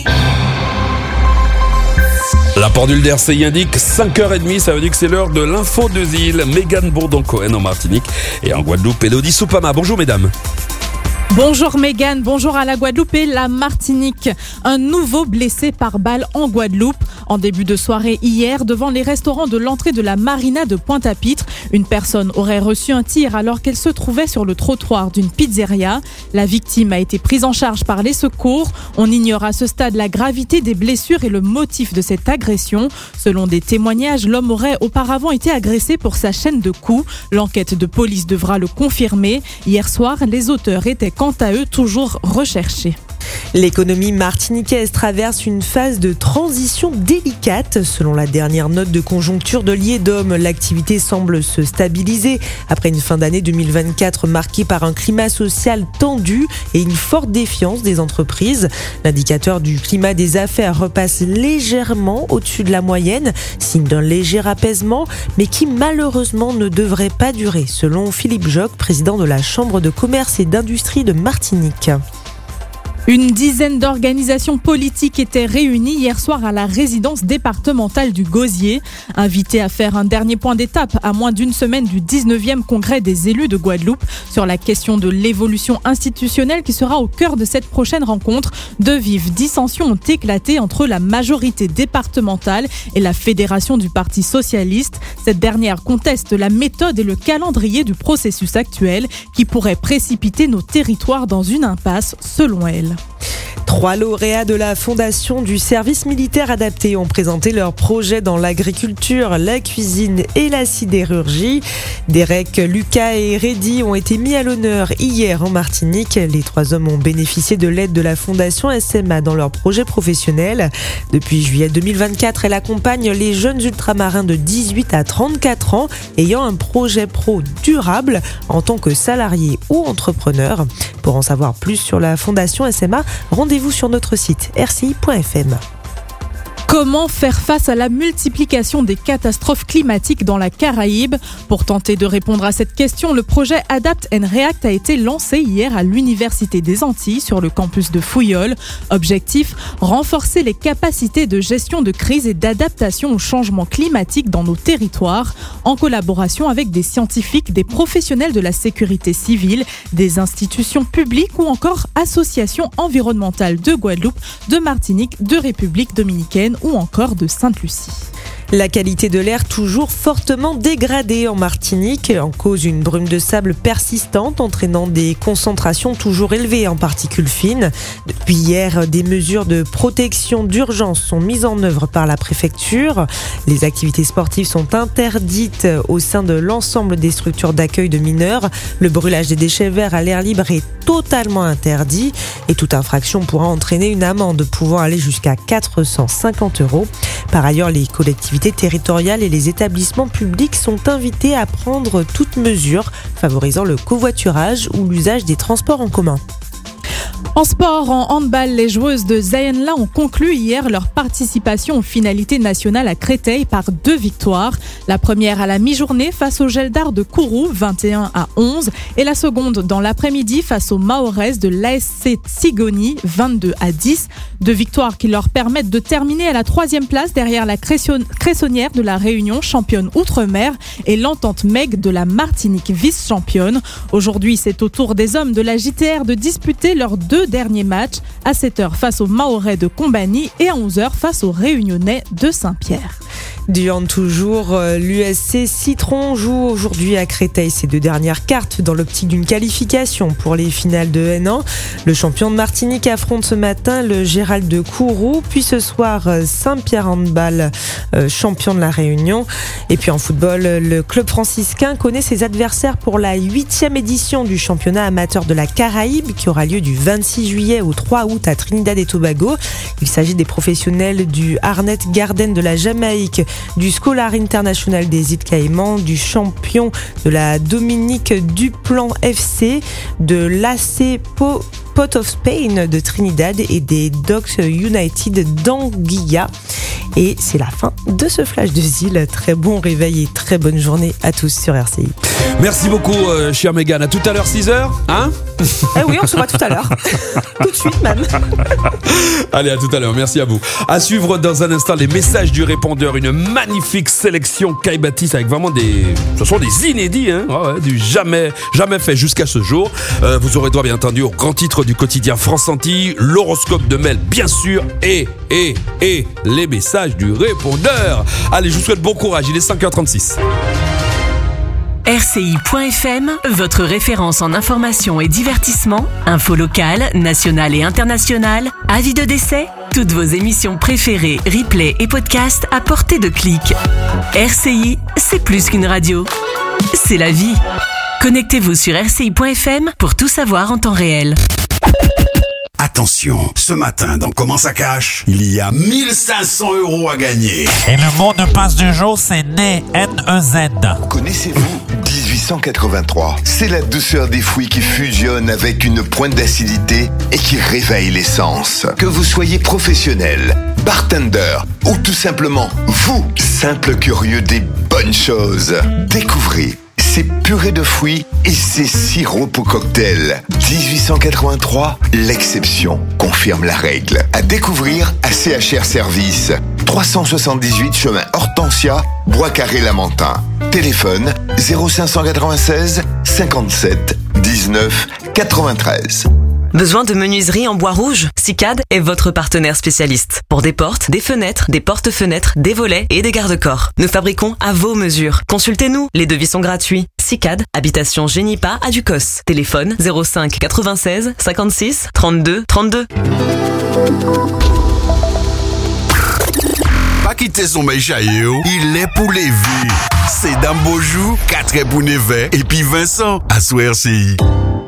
S4: La pendule d'RCI indique 5h30, ça veut dire que c'est l'heure de l'info de îles. Mégane Bourdon-Cohen en Martinique et en Guadeloupe. Elodie Soupama, bonjour mesdames.
S21: Bonjour Mégane, bonjour à la Guadeloupe et la Martinique. Un nouveau blessé par balle en Guadeloupe. En début de soirée hier, devant les restaurants de l'entrée de la marina de Pointe-à-Pitre, une personne aurait reçu un tir alors qu'elle se trouvait sur le trottoir d'une pizzeria. La victime a été prise en charge par les secours. On ignore à ce stade la gravité des blessures et le motif de cette agression. Selon des témoignages, l'homme aurait auparavant été agressé pour sa chaîne de coups. L'enquête de police devra le confirmer. Hier soir, les auteurs étaient quant à eux toujours recherchés.
S22: L'économie martiniquaise traverse une phase de transition délicate. Selon la dernière note de conjoncture de l'IEDOM, l'activité semble se stabiliser après une fin d'année 2024 marquée par un climat social tendu et une forte défiance des entreprises. L'indicateur du climat des affaires repasse légèrement au-dessus de la moyenne, signe d'un léger apaisement, mais qui malheureusement ne devrait pas durer, selon Philippe Joc, président de la Chambre de commerce et d'industrie de Martinique.
S21: Une dizaine d'organisations politiques étaient réunies hier soir à la résidence départementale du Gosier. Invitées à faire un dernier point d'étape à moins d'une semaine du 19e congrès des élus de Guadeloupe sur la question de l'évolution institutionnelle qui sera au cœur de cette prochaine rencontre, de vives dissensions ont éclaté entre la majorité départementale et la fédération du Parti socialiste. Cette dernière conteste la méthode et le calendrier du processus actuel qui pourrait précipiter nos territoires dans une impasse, selon elle.
S22: 3 lauréats de la Fondation du service militaire adapté ont présenté leurs projets dans l'agriculture, la cuisine et la sidérurgie. Derek, Lucas et Reddy ont été mis à l'honneur hier en Martinique. Les 3 hommes ont bénéficié de l'aide de la Fondation SMA dans leurs projets professionnels. Depuis juillet 2024, elle accompagne les jeunes ultramarins de 18 à 34 ans ayant un projet pro durable en tant que salariés ou entrepreneurs. Pour en savoir plus sur la Fondation SMA, rendez-vous sur notre site rci.fm.
S21: Comment faire face à la multiplication des catastrophes climatiques dans la Caraïbe? Pour tenter de répondre à cette question, le projet Adapt and React a été lancé hier à l'Université des Antilles sur le campus de Fouillol. Objectif, renforcer les capacités de gestion de crise et d'adaptation au changement climatique dans nos territoires, en collaboration avec des scientifiques, des professionnels de la sécurité civile, des institutions publiques ou encore associations environnementales de Guadeloupe, de Martinique, de République dominicaine ou encore de Sainte-Lucie.
S22: La qualité de l'air toujours fortement dégradée en Martinique, en cause une brume de sable persistante entraînant des concentrations toujours élevées en particules fines. Depuis hier, des mesures de protection d'urgence sont mises en œuvre par la préfecture. Les activités sportives sont interdites au sein de l'ensemble des structures d'accueil de mineurs. Le brûlage des déchets verts à l'air libre est totalement interdit et toute infraction pourra entraîner une amende pouvant aller jusqu'à 450 €. Par ailleurs, les collectivités territoriales et les établissements publics sont invités à prendre toute mesure favorisant le covoiturage ou l'usage des transports en commun.
S21: En sport, en handball, les joueuses de Zayenla ont conclu hier leur participation aux finalités nationales à Créteil par 2 victoires. La première à la mi-journée face au Geldar de Kourou, 21-11, et la seconde dans l'après-midi face aux Mahorais de l'ASC Tsigoni, 22-10. 2 victoires qui leur permettent de terminer à la 3e place derrière la Cressonnière de la Réunion, championne outre-mer, et l'Entente Meg de la Martinique, vice-championne. Aujourd'hui, c'est au tour des hommes de la JTR de disputer leurs 2 derniers matchs, à 7h face aux Mahorais de Combani et à 11h face aux Réunionnais de Saint-Pierre.
S22: Du hand toujours, l'USC Citron joue aujourd'hui à Créteil ses 2 dernières cartes dans l'optique d'une qualification pour les finales de N1. Le champion de Martinique affronte ce matin le Gérald de Kourou, puis ce soir Saint-Pierre Handball, champion de la Réunion. Et puis en football, le club franciscain connaît ses adversaires pour la 8e édition du championnat amateur de la Caraïbe qui aura lieu du 26 juillet au 3 août à Trinidad et Tobago. Il s'agit des professionnels du Arnett Garden de la Jamaïque, du Scholar International des îles Caïmans, du champion de la Dominique Duplan FC, de l'AC Pot of Spain de Trinidad et des Docks United d'Anguilla. Et c'est la fin de ce flash de Zil. Très bon réveil et très bonne journée à tous sur RCI.
S4: Merci beaucoup, chère Mégane. À tout à l'heure, 6h, hein?
S22: Oui, on se voit tout à l'heure. Tout de suite, même.
S4: Allez, à tout à l'heure. Merci à vous. À suivre dans un instant les messages du répondeur. Une magnifique sélection Kai Baptiste avec vraiment ce sont des inédits, hein? Ouais, du jamais fait jusqu'à ce jour. Vous aurez droit, bien entendu, au grand titre du quotidien France Antilles, l'horoscope de Mel, bien sûr, et les messages du répondeur. Allez, je vous souhaite bon courage. Il est 5h36.
S3: RCI.FM, votre référence en information et divertissement, info locale, nationale et internationale, avis de décès, toutes vos émissions préférées, replays et podcasts à portée de clic. RCI, c'est plus qu'une radio, c'est la vie. Connectez-vous sur RCI.FM pour tout savoir en temps réel.
S12: Attention, ce matin dans Comment ça cache, il y a 1500 € à gagner.
S5: Et le mot de passe du jour, c'est NEZ. N-E-Z.
S23: Connaissez-vous 1883? C'est la douceur des fruits qui fusionne avec une pointe d'acidité et qui réveille l'essence. Que vous soyez professionnel, bartender ou tout simplement vous, simple curieux des bonnes choses, découvrez ces purées de fruits et ces sirops au cocktail. 1883, l'exception confirme la règle. À découvrir à CHR Service. 378 chemin Hortensia, Bois-Carré-Lamentin. Téléphone 0596 57 19 93.
S24: Besoin de menuiserie en bois rouge? SICAD est votre partenaire spécialiste. Pour des portes, des fenêtres, des porte-fenêtres, des volets et des garde-corps. Nous fabriquons à vos mesures. Consultez-nous, les devis sont gratuits. SICAD, habitation Génipa à Ducos. Téléphone 05 96 56 32 32.
S12: Pas quitter son méchaïo, il est pour les vies. C'est dans Beaujou, 4 pour Nevet et puis Vincent à sous RCI.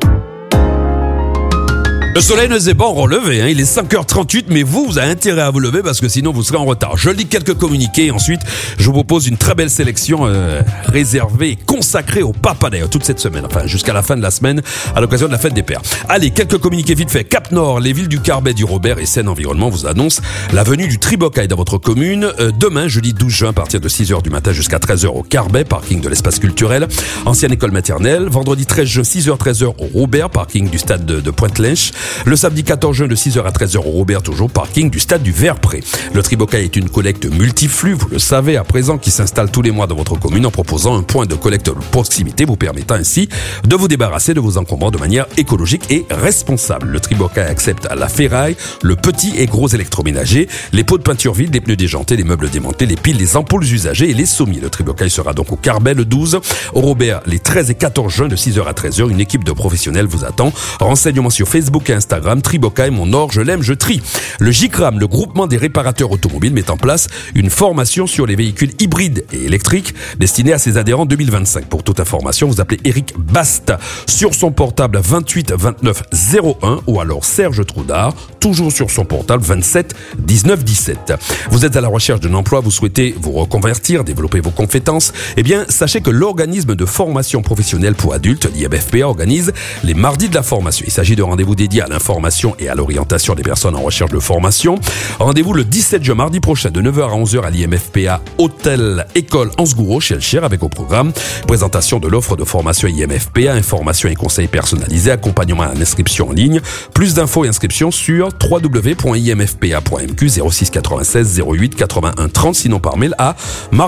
S4: Le soleil ne s'est pas relevé, hein. Il est 5h38, mais vous avez intérêt à vous lever parce que sinon vous serez en retard. Je lis quelques communiqués et ensuite je vous propose une très belle sélection réservée et consacrée au papa d'ailleurs toute cette semaine, enfin jusqu'à la fin de la semaine à l'occasion de la fête des pères. Allez, quelques communiqués vite fait. Cap Nord, les villes du Carbet, du Robert et Seine Environnement vous annoncent la venue du Tribocaille dans votre commune demain, jeudi 12 juin, à partir de 6h du matin jusqu'à 13h au Carbet, parking de l'espace culturel, ancienne école maternelle. Vendredi 13 juin, 6h-13h au Robert, parking du stade de Pointe-Lèche. Le samedi 14 juin de 6h à 13h au Robert, toujours parking du stade du Vert-Pré. Le Tribocaille est une collecte multiflux, vous le savez à présent, qui s'installe tous les mois dans votre commune en proposant un point de collecte de proximité, vous permettant ainsi de vous débarrasser de vos encombrants de manière écologique et responsable. Le Tribocaille accepte la ferraille, le petit et gros électroménager, les pots de peinture vide, les pneus déjantés, les meubles démontés, les piles, les ampoules usagées et les sommiers. Le Tribocaille sera donc au Carbet le 12, au Robert les 13 et 14 juin de 6h à 13h. Une équipe de professionnels vous attend. Renseignements sur Facebook et Instagram, Tribocaille, mon or, je l'aime, je trie. Le GICRAM, le groupement des réparateurs automobiles, met en place une formation sur les véhicules hybrides et électriques destinée à ses adhérents 2025. Pour toute information, vous appelez Eric Basta sur son portable 28 29 01 ou alors Serge Troudard, toujours sur son portable 27 19 17. Vous êtes à la recherche d'un emploi, vous souhaitez vous reconvertir, développer vos compétences, eh bien, sachez que l'organisme de formation professionnelle pour adultes, l'IMFPA, organise les mardis de la formation. Il s'agit de rendez-vous dédiés à l'information et à l'orientation des personnes en recherche de formation. Rendez-vous le 17 juin, mardi prochain, de 9h à 11h à l'IMFPA, hôtel, école Ansgouro, chez Elcher, avec au programme présentation de l'offre de formation IMFPA, information et conseils personnalisés, accompagnement à l'inscription en ligne. Plus d'infos et inscriptions sur www.imfpa.mq 06 96 08 81 30, sinon par mail à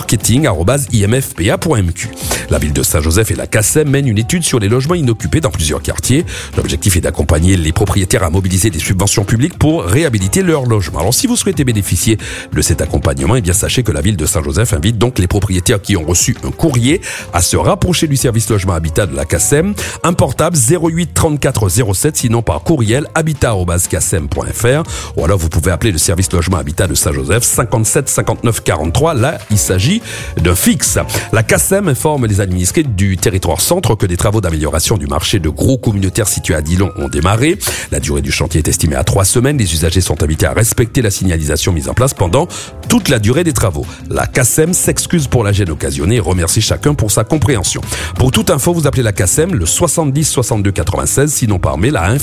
S4: marketing@imfpa.mq. La ville de Saint-Joseph et la CACEM mènent une étude sur les logements inoccupés dans plusieurs quartiers. L'objectif est d'accompagner les propriétaires à mobiliser des subventions publiques pour réhabiliter leur logement. Alors si vous souhaitez bénéficier de cet accompagnement, eh bien sachez que la ville de Saint-Joseph invite donc les propriétaires qui ont reçu un courrier à se rapprocher du service logement habitat de la CACEM, un portable 08 34 07, sinon par courriel habitat@cacem.fr, ou alors vous pouvez appeler le service logement habitat de Saint-Joseph 57 59 43. Là, il s'agit d'un fixe. La CACEM informe les administrés du territoire centre que des travaux d'amélioration du marché de gros communautaires situé à Dillon ont démarré. La durée du chantier est estimée à 3 semaines. Les usagers sont invités à respecter la signalisation mise en place pendant toute la durée des travaux. La CACEM s'excuse pour la gêne occasionnée et remercie chacun pour sa compréhension. Pour toute info, vous appelez la CACEM le 70 62 96, sinon par mail à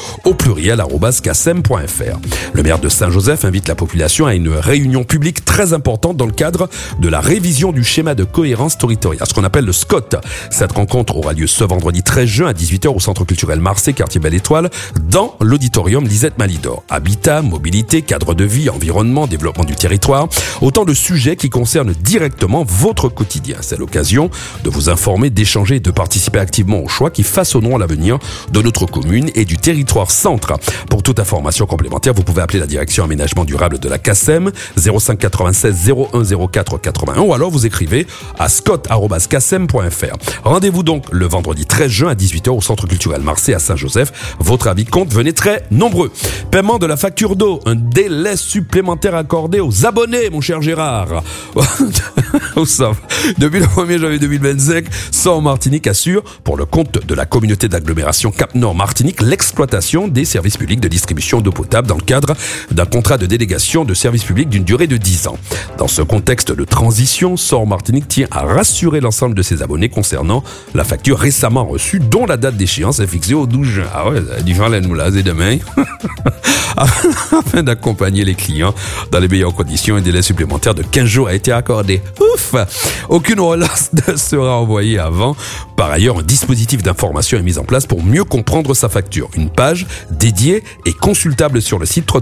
S4: info@cacem.fr. Le maire de Saint-Joseph invite la population à une réunion publique très importante dans le cadre de la révision du schéma de cohérence territoriale, ce qu'on appelle le SCOT. Cette rencontre aura lieu ce vendredi 13 juin à 18h au Centre culturel Marseille, quartier Belle Étoile, dans l'auditorium Lisette Malidor. Habitat, mobilité, cadre de vie, environnement, développement du territoire, autant de sujets qui concernent directement votre quotidien. C'est l'occasion de vous informer, d'échanger et de participer activement aux choix qui façonneront l'avenir de notre commune et du territoire centre. Pour toute information complémentaire, vous pouvez appeler la direction aménagement durable de la CACEM 05 96 01 04 81 ou alors vous écrivez à scott@cacem.fr. Rendez-vous donc le vendredi 13 juin à 18h au Centre culturel Marseille à Saint-Joseph. Votre avis compte, venez très nombreux. Paiement de la facture d'eau, un délai supplémentaire accordé aux abonnés, mon cher Gérard. Depuis le 1er janvier 2025, SOR Martinique assure, pour le compte de la communauté d'agglomération Cap-Nord Martinique, l'exploitation des services publics de distribution d'eau potable dans le cadre d'un contrat de délégation de service public d'une durée de 10 ans. Dans ce contexte de transition, SOR Martinique tient à rassurer l'ensemble de ses abonnés concernant la facture récemment reçue, dont la date d'échéance est fixée au 12 juin. Ah ouais, du vent nous là, c'est demain. Afin d'accompagner les clients dans les meilleures conditions, un délai supplémentaire de 15 jours a été accordé. Ouf! Aucune relance ne sera envoyée avant. Par ailleurs, un dispositif d'information est mis en place pour mieux comprendre sa facture. Une page dédiée est consultable sur le site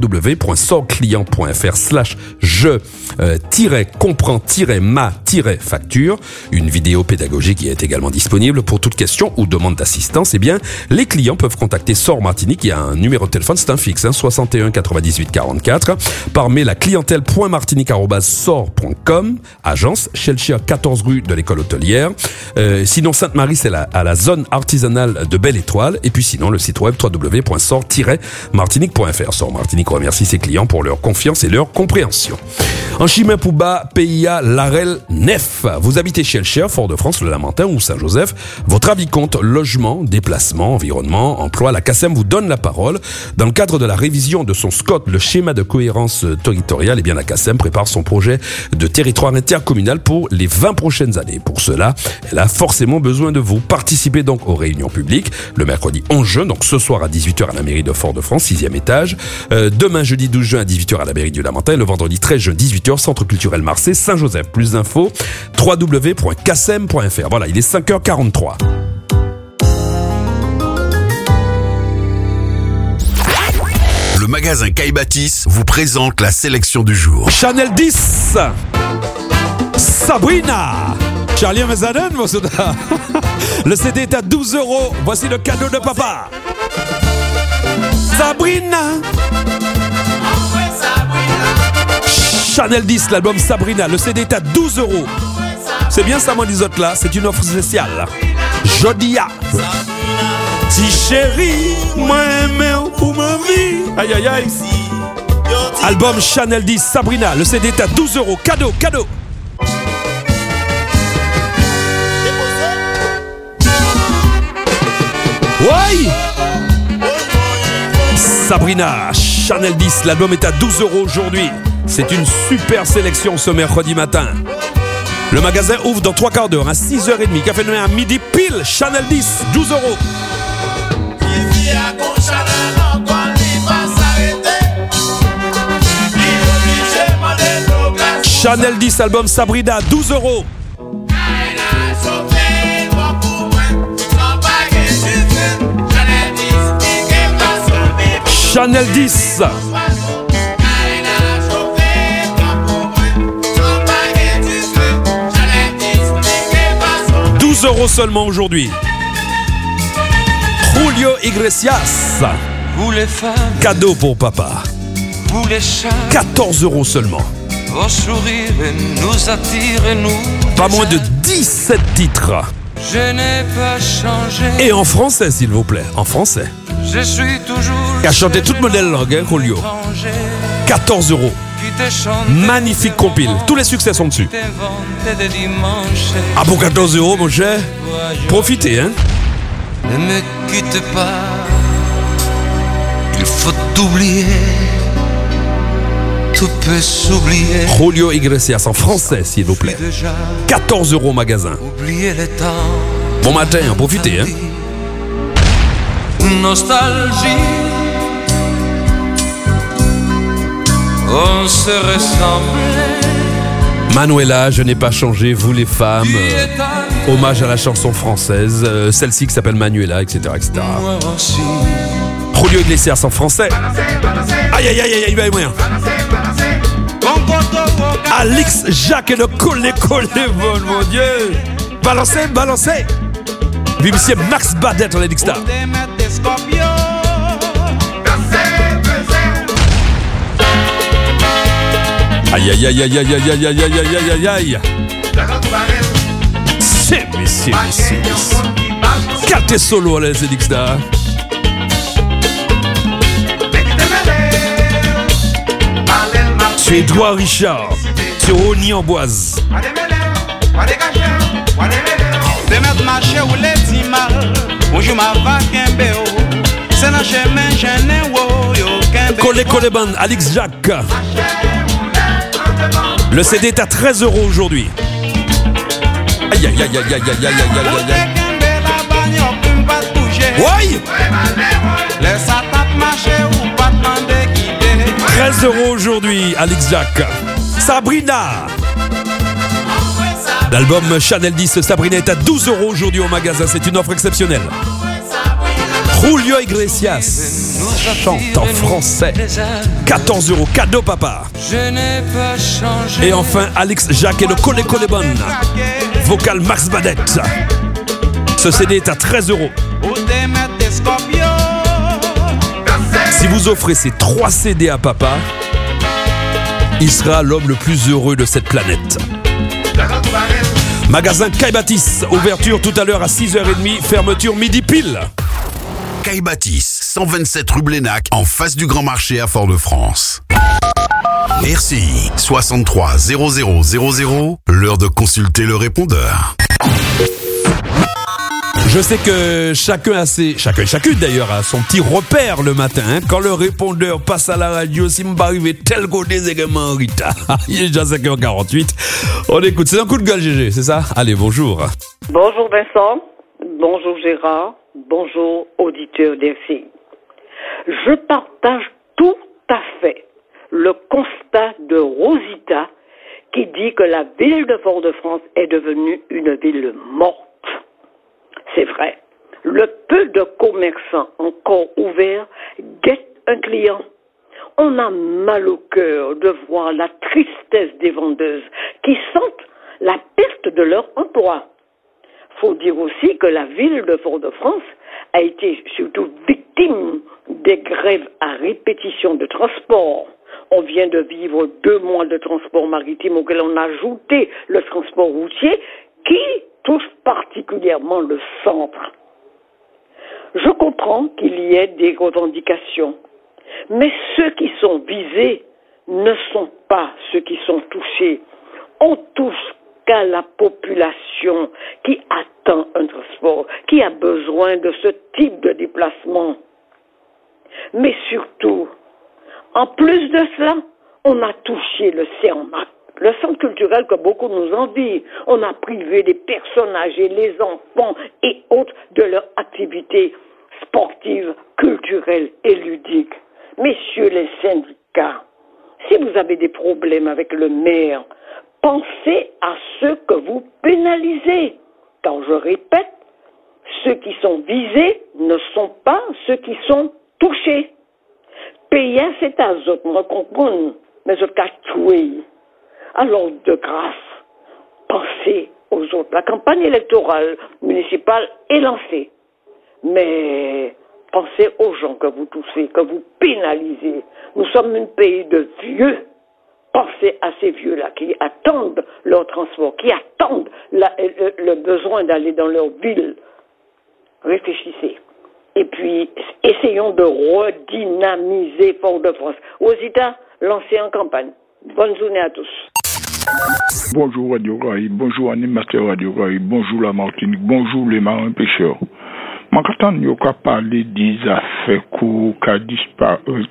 S4: www.sorclient.fr/je-comprends-ma-facture. Une vidéo pédagogique y est également disponible. Pour toute question ou demande d'assistance, eh bien, les clients peuvent contacter SOR Martinique. Il y a un numéro de téléphone, c'est un fixe, 61 98 44. Par mail à clientèle.martinique@sor.com. Agence Chelcher 14 rue de l'école hôtelière. Sinon, Sainte-Marie, c'est à la zone artisanale de Belle Étoile. Et puis sinon, le site web www.sor-martinique.fr. SOR Martinique remercie ses clients pour leur confiance et leur compréhension. En Chimay Pouba, PIA Larel Nef. Vous habitez Chelcher, Fort-de-France, le Lamentin ou Saint-Joseph. Votre avis compte. Logement, déplacement, environnement, emploi. La CACEM vous donne la parole. Dans le cadre de la révision de son SCOT, le schéma de cohérence territoriale, eh bien, la CACEM prépare son projet de territoire intercommunal pour les 20 prochaines années. Pour cela, elle a forcément besoin de vous. Participez donc aux réunions publiques le mercredi 11 juin, donc ce soir à 18h à la mairie de Fort-de-France, 6e étage. Demain, jeudi 12 juin à 18h à la mairie du Lamentin et le vendredi 13 juin, 18h, Centre culturel Marseille, Saint-Joseph. Plus d'infos, www.cacem.fr. Voilà, il est 5h43.
S12: magasin Caille-Baptiste vous présente la sélection du jour.
S4: Chanel 10, Sabrina. Charlie Mezaden, mon soda. Le CD est à 12 €. Voici le cadeau de papa. Sabrina. Chanel 10, l'album Sabrina. Le CD est à 12 €. C'est bien ça, mon autres là. C'est une offre spéciale. Jodia. Si chérie, moi aimé pour ma vie. Aïe aïe aïe. Album Chanel 10, Sabrina. Le CD est à 12 €. Cadeau, cadeau. Ouais. Sabrina, Chanel 10, l'album est à 12 € aujourd'hui. C'est une super sélection ce mercredi matin. Le magasin ouvre dans 3 quarts d'heure à 6h30. Café Noir à midi pile. Chanel 10, 12 €. Chanel 10, album Sabrina, 12 €. Chanel 10. €12 seulement aujourd'hui. Julio Iglesias. Cadeau pour papa. 14 € seulement.
S10: Vos sourires nous attirent, nous.
S4: Pas moins de 17 titres.
S10: Je n'ai pas changé.
S4: Et en français, s'il vous plaît. En français.
S10: Je suis toujours.
S4: Qu'a chanté toute modèle langue, hein, Julio. 14 €. Magnifique compile. Tous les succès sont dessus. Ah, pour 14 €, mon cher. Profitez, hein.
S10: Ne me quitte pas. Il faut t'oublier. Tout peut s'oublier.
S4: Julio Iglesias en français, s'il vous plaît. 14 € au magasin.
S10: Oublier le temps.
S4: Bon matin, profitez, hein.
S10: Nostalgie. On se ressemblait.
S4: Manuela, je n'ai pas changé, vous les femmes. Hommage à la chanson française. Celle-ci qui s'appelle Manuela, etc. etc. Julio Iglesias en français. Aïe aïe aïe aïe, il va y moyen. Alex Jacques et le collé, mon Dieu. Balancez, balancez. Puis monsieur Max Badet, on a dit que ça. Aïe aïe aïe aïe aïe aïe aïe aïe aïe aïe aïe aïe. C'est monsieur. Carte solo, allez, c'est dit que ça. C'est Edouard Richard sur Rony Amboise. Collé band, Alex Jacques. Le CD est à 13 € aujourd'hui. Aïe aïe aïe aïe aïe aïe aïe aïe aïe. Ouais. 13 € aujourd'hui, Alex Jacques. Sabrina. L'album Chanel 10 Sabrina est à 12 € aujourd'hui au magasin. C'est une offre exceptionnelle. Julio Iglesias chante en français. 14 €, cadeau papa. Et enfin Alex Jacques et le Collé Bon. Vocal Max Badet. Ce CD est à 13 €. Si vous offrez ces 3 CD à papa, il sera l'homme le plus heureux de cette planète. Magasin Caille-Baptiste, ouverture tout à l'heure à 6h30, fermeture midi pile.
S12: Caille-Baptiste, 127 rue Blénac, en face du Grand Marché à Fort-de-France. RCI 63 00 00, l'heure de consulter le répondeur.
S4: Je sais que chacun et chacune d'ailleurs a son petit repère le matin. Hein, quand le répondeur passe à la radio, si m'est arrivé tel côté, c'est également Rita. Il est déjà 5h48. On écoute, c'est un coup de gueule GG, c'est ça? Allez, bonjour.
S2: Bonjour Vincent, bonjour Gérard, bonjour auditeurs d'RCI. Je partage tout à fait le constat de Rosita qui dit que la ville de Fort-de-France est devenue une ville morte. C'est vrai. Le peu de commerçants encore ouverts guettent un client. On a mal au cœur de voir la tristesse des vendeuses qui sentent la perte de leur emploi. Faut dire aussi que la ville de Fort-de-France a été surtout victime des grèves à répétition de transport. On vient de vivre 2 mois de transport maritime auquel on a ajouté le transport routier qui touche particulièrement le centre. Je comprends qu'il y ait des revendications, mais ceux qui sont visés ne sont pas ceux qui sont touchés. On touche qu'à la population qui attend un transport, qui a besoin de ce type de déplacement. Mais surtout, en plus de cela, on a touché le CERMAC, le centre culturel que beaucoup nous envient. On a privé les personnes âgées, les enfants et autres de leur activité sportive, culturelle et ludique. Messieurs les syndicats, si vous avez des problèmes avec le maire, pensez à ceux que vous pénalisez. Car je répète, ceux qui sont visés ne sont pas ceux qui sont touchés. Payer, c'est à eux, on comprend, mais je cache tout. Alors, de grâce, pensez aux autres. La campagne électorale municipale est lancée. Mais pensez aux gens que vous touchez, que vous pénalisez. Nous sommes un pays de vieux. Pensez à ces vieux-là qui attendent leur transport, qui attendent le besoin d'aller dans leur ville. Réfléchissez. Et puis, essayons de redynamiser Fort-de-France. Rosita, lancez en campagne. Bonne journée à tous.
S1: Bonjour Radio Caraïbe, bonjour animateur Radio Caraïbe, bonjour la Martinique, bonjour les marins pêcheurs. Quand on a parlé des affaires qui ont disparu,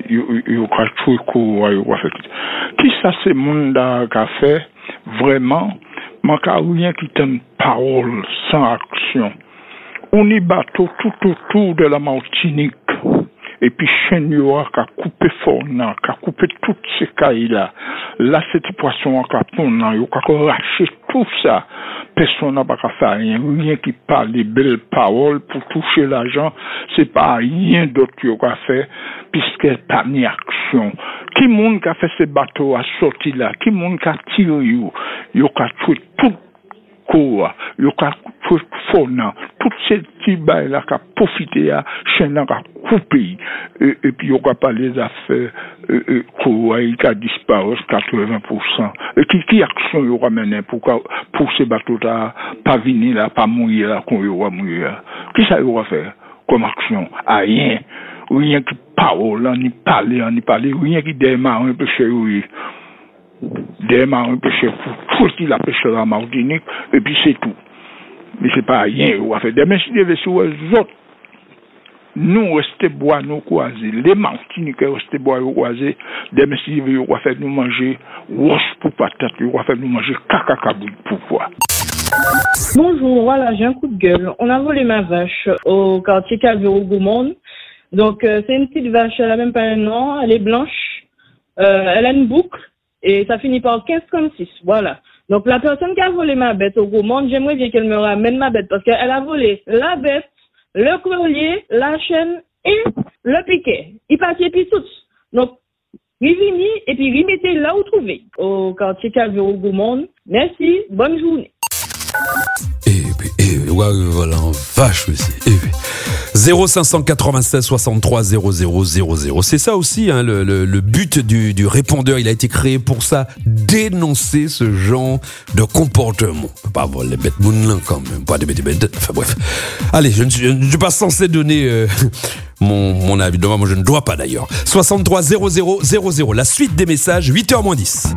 S1: qui ça c'est monde qui a fait vraiment, mais rien qui tient parole sans action. On y bateau tout autour de la Martinique. Et puis, Chenioa qui a coupé Fornan, qui a coupé toutes ces cailles-là. Là, c'était poisson qui a ponant, qui a raché tout ça. Personne n'a pas fait rien qui parle des belles paroles pour toucher l'argent. C'est pas rien d'autre qui a fait, puisqu'il n'y a pas ni action. Qui monde qui a fait ces bateaux à sortir là? Qui monde qui a tiré, il a tué tout. Il y a Fornan, toutes ces petits bails-là qui ont profité à Chenan qui a coupé. Et puis, il n'y a pas les affaires qui ont disparu 80%. Et qui action il y aura mené pour ces bateaux-là, pas venir là, pas mourir là, qu'on y aura mourir. Qui ça y aura fait comme action? Rien. Rien qui parle, ni parler, rien qui démarre un peu chez eux. Des marins pêcheurs pour tout la pêche à la Martinique, et puis c'est tout. Mais c'est pas rien, on va faire des messieurs sur les autres. Nous, restons bois, nous croiser. Les Martiniquais restent bois, nous croiser. Des messieurs, on va faire nous manger roche pour patate, on va faire nous manger caca-cabou. Pourquoi?
S6: Bonjour, voilà, j'ai un coup de gueule. On a volé ma vache au quartier Calvéro-Gaumont. Donc, c'est une petite vache, elle a même pas un an, elle est blanche, elle a une boucle. Et ça finit par 15,36, voilà. Donc, la personne qui a volé ma bête au Gaumont, j'aimerais bien qu'elle me ramène ma bête parce qu'elle a volé la bête, le collier, la chaîne et le piquet. Il passait puis tout. Donc, revenez et puis remettez là où trouvez, au quartier Calvéro Gaumont. Merci, bonne journée.
S4: Voilà, vache aussi. 0596 63 0000. C'est ça aussi, hein, le but du répondeur. Il a été créé pour ça, dénoncer ce genre de comportement. On peut pas avoir les bêtes mounlin quand même, pas des bêtes. Enfin bref. Allez, je ne suis pas censé donner mon avis. Moi, je ne dois pas d'ailleurs. 63 0000. La suite des messages, 8h-10.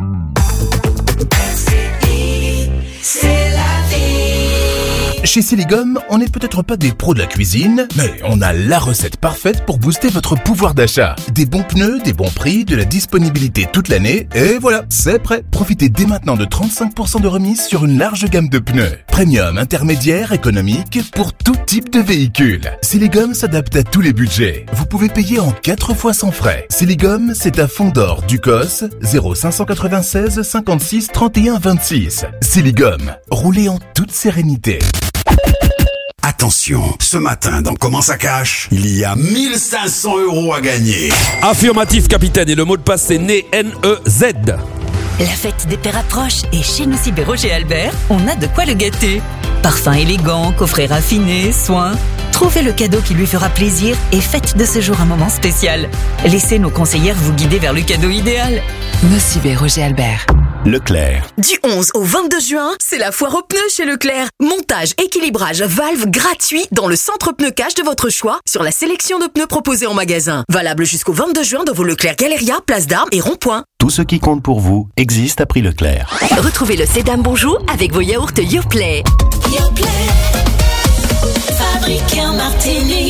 S7: Chez Siligom, on n'est peut-être pas des pros de la cuisine, mais on a la recette parfaite pour booster votre pouvoir d'achat. Des bons pneus, des bons prix, de la disponibilité toute l'année, et voilà, c'est prêt. Profitez dès maintenant de 35% de remise sur une large gamme de pneus. Premium, intermédiaire, économique, pour tout type de véhicule. Siligom s'adapte à tous les budgets. Vous pouvez payer en 4 fois sans frais. Siligom, c'est à Fond-d'Or, Ducos, 0596 56 31 26. Siligom, roulez en toute sérénité.
S12: Attention, ce matin, dans Comment ça cache, il y a 1500 € à gagner.
S4: Affirmatif, capitaine, et le mot de passe c'est NEZ.
S8: La fête des pères approche et chez nous Cyber Roger Albert, on a de quoi le gâter. Parfum élégant, coffret raffiné, soins. Trouvez le cadeau qui lui fera plaisir et faites de ce jour un moment spécial. Laissez nos conseillères vous guider vers le cadeau idéal.
S9: Cyber Roger Albert.
S12: Leclerc.
S19: Du 11 au 22 juin, c'est la foire aux pneus chez Leclerc. Montage, équilibrage, valve gratuit dans le centre pneu cash de votre choix sur la sélection de pneus proposés en magasin. Valable jusqu'au 22 juin dans vos Leclerc Galeria, Place d'Armes et Rond-Point.
S15: Tout ce qui compte pour vous existe à prix Leclerc.
S8: Retrouvez le Sedam Bonjour avec vos yaourts Yoplait.
S10: Yoplait, fabriqué en Martinique.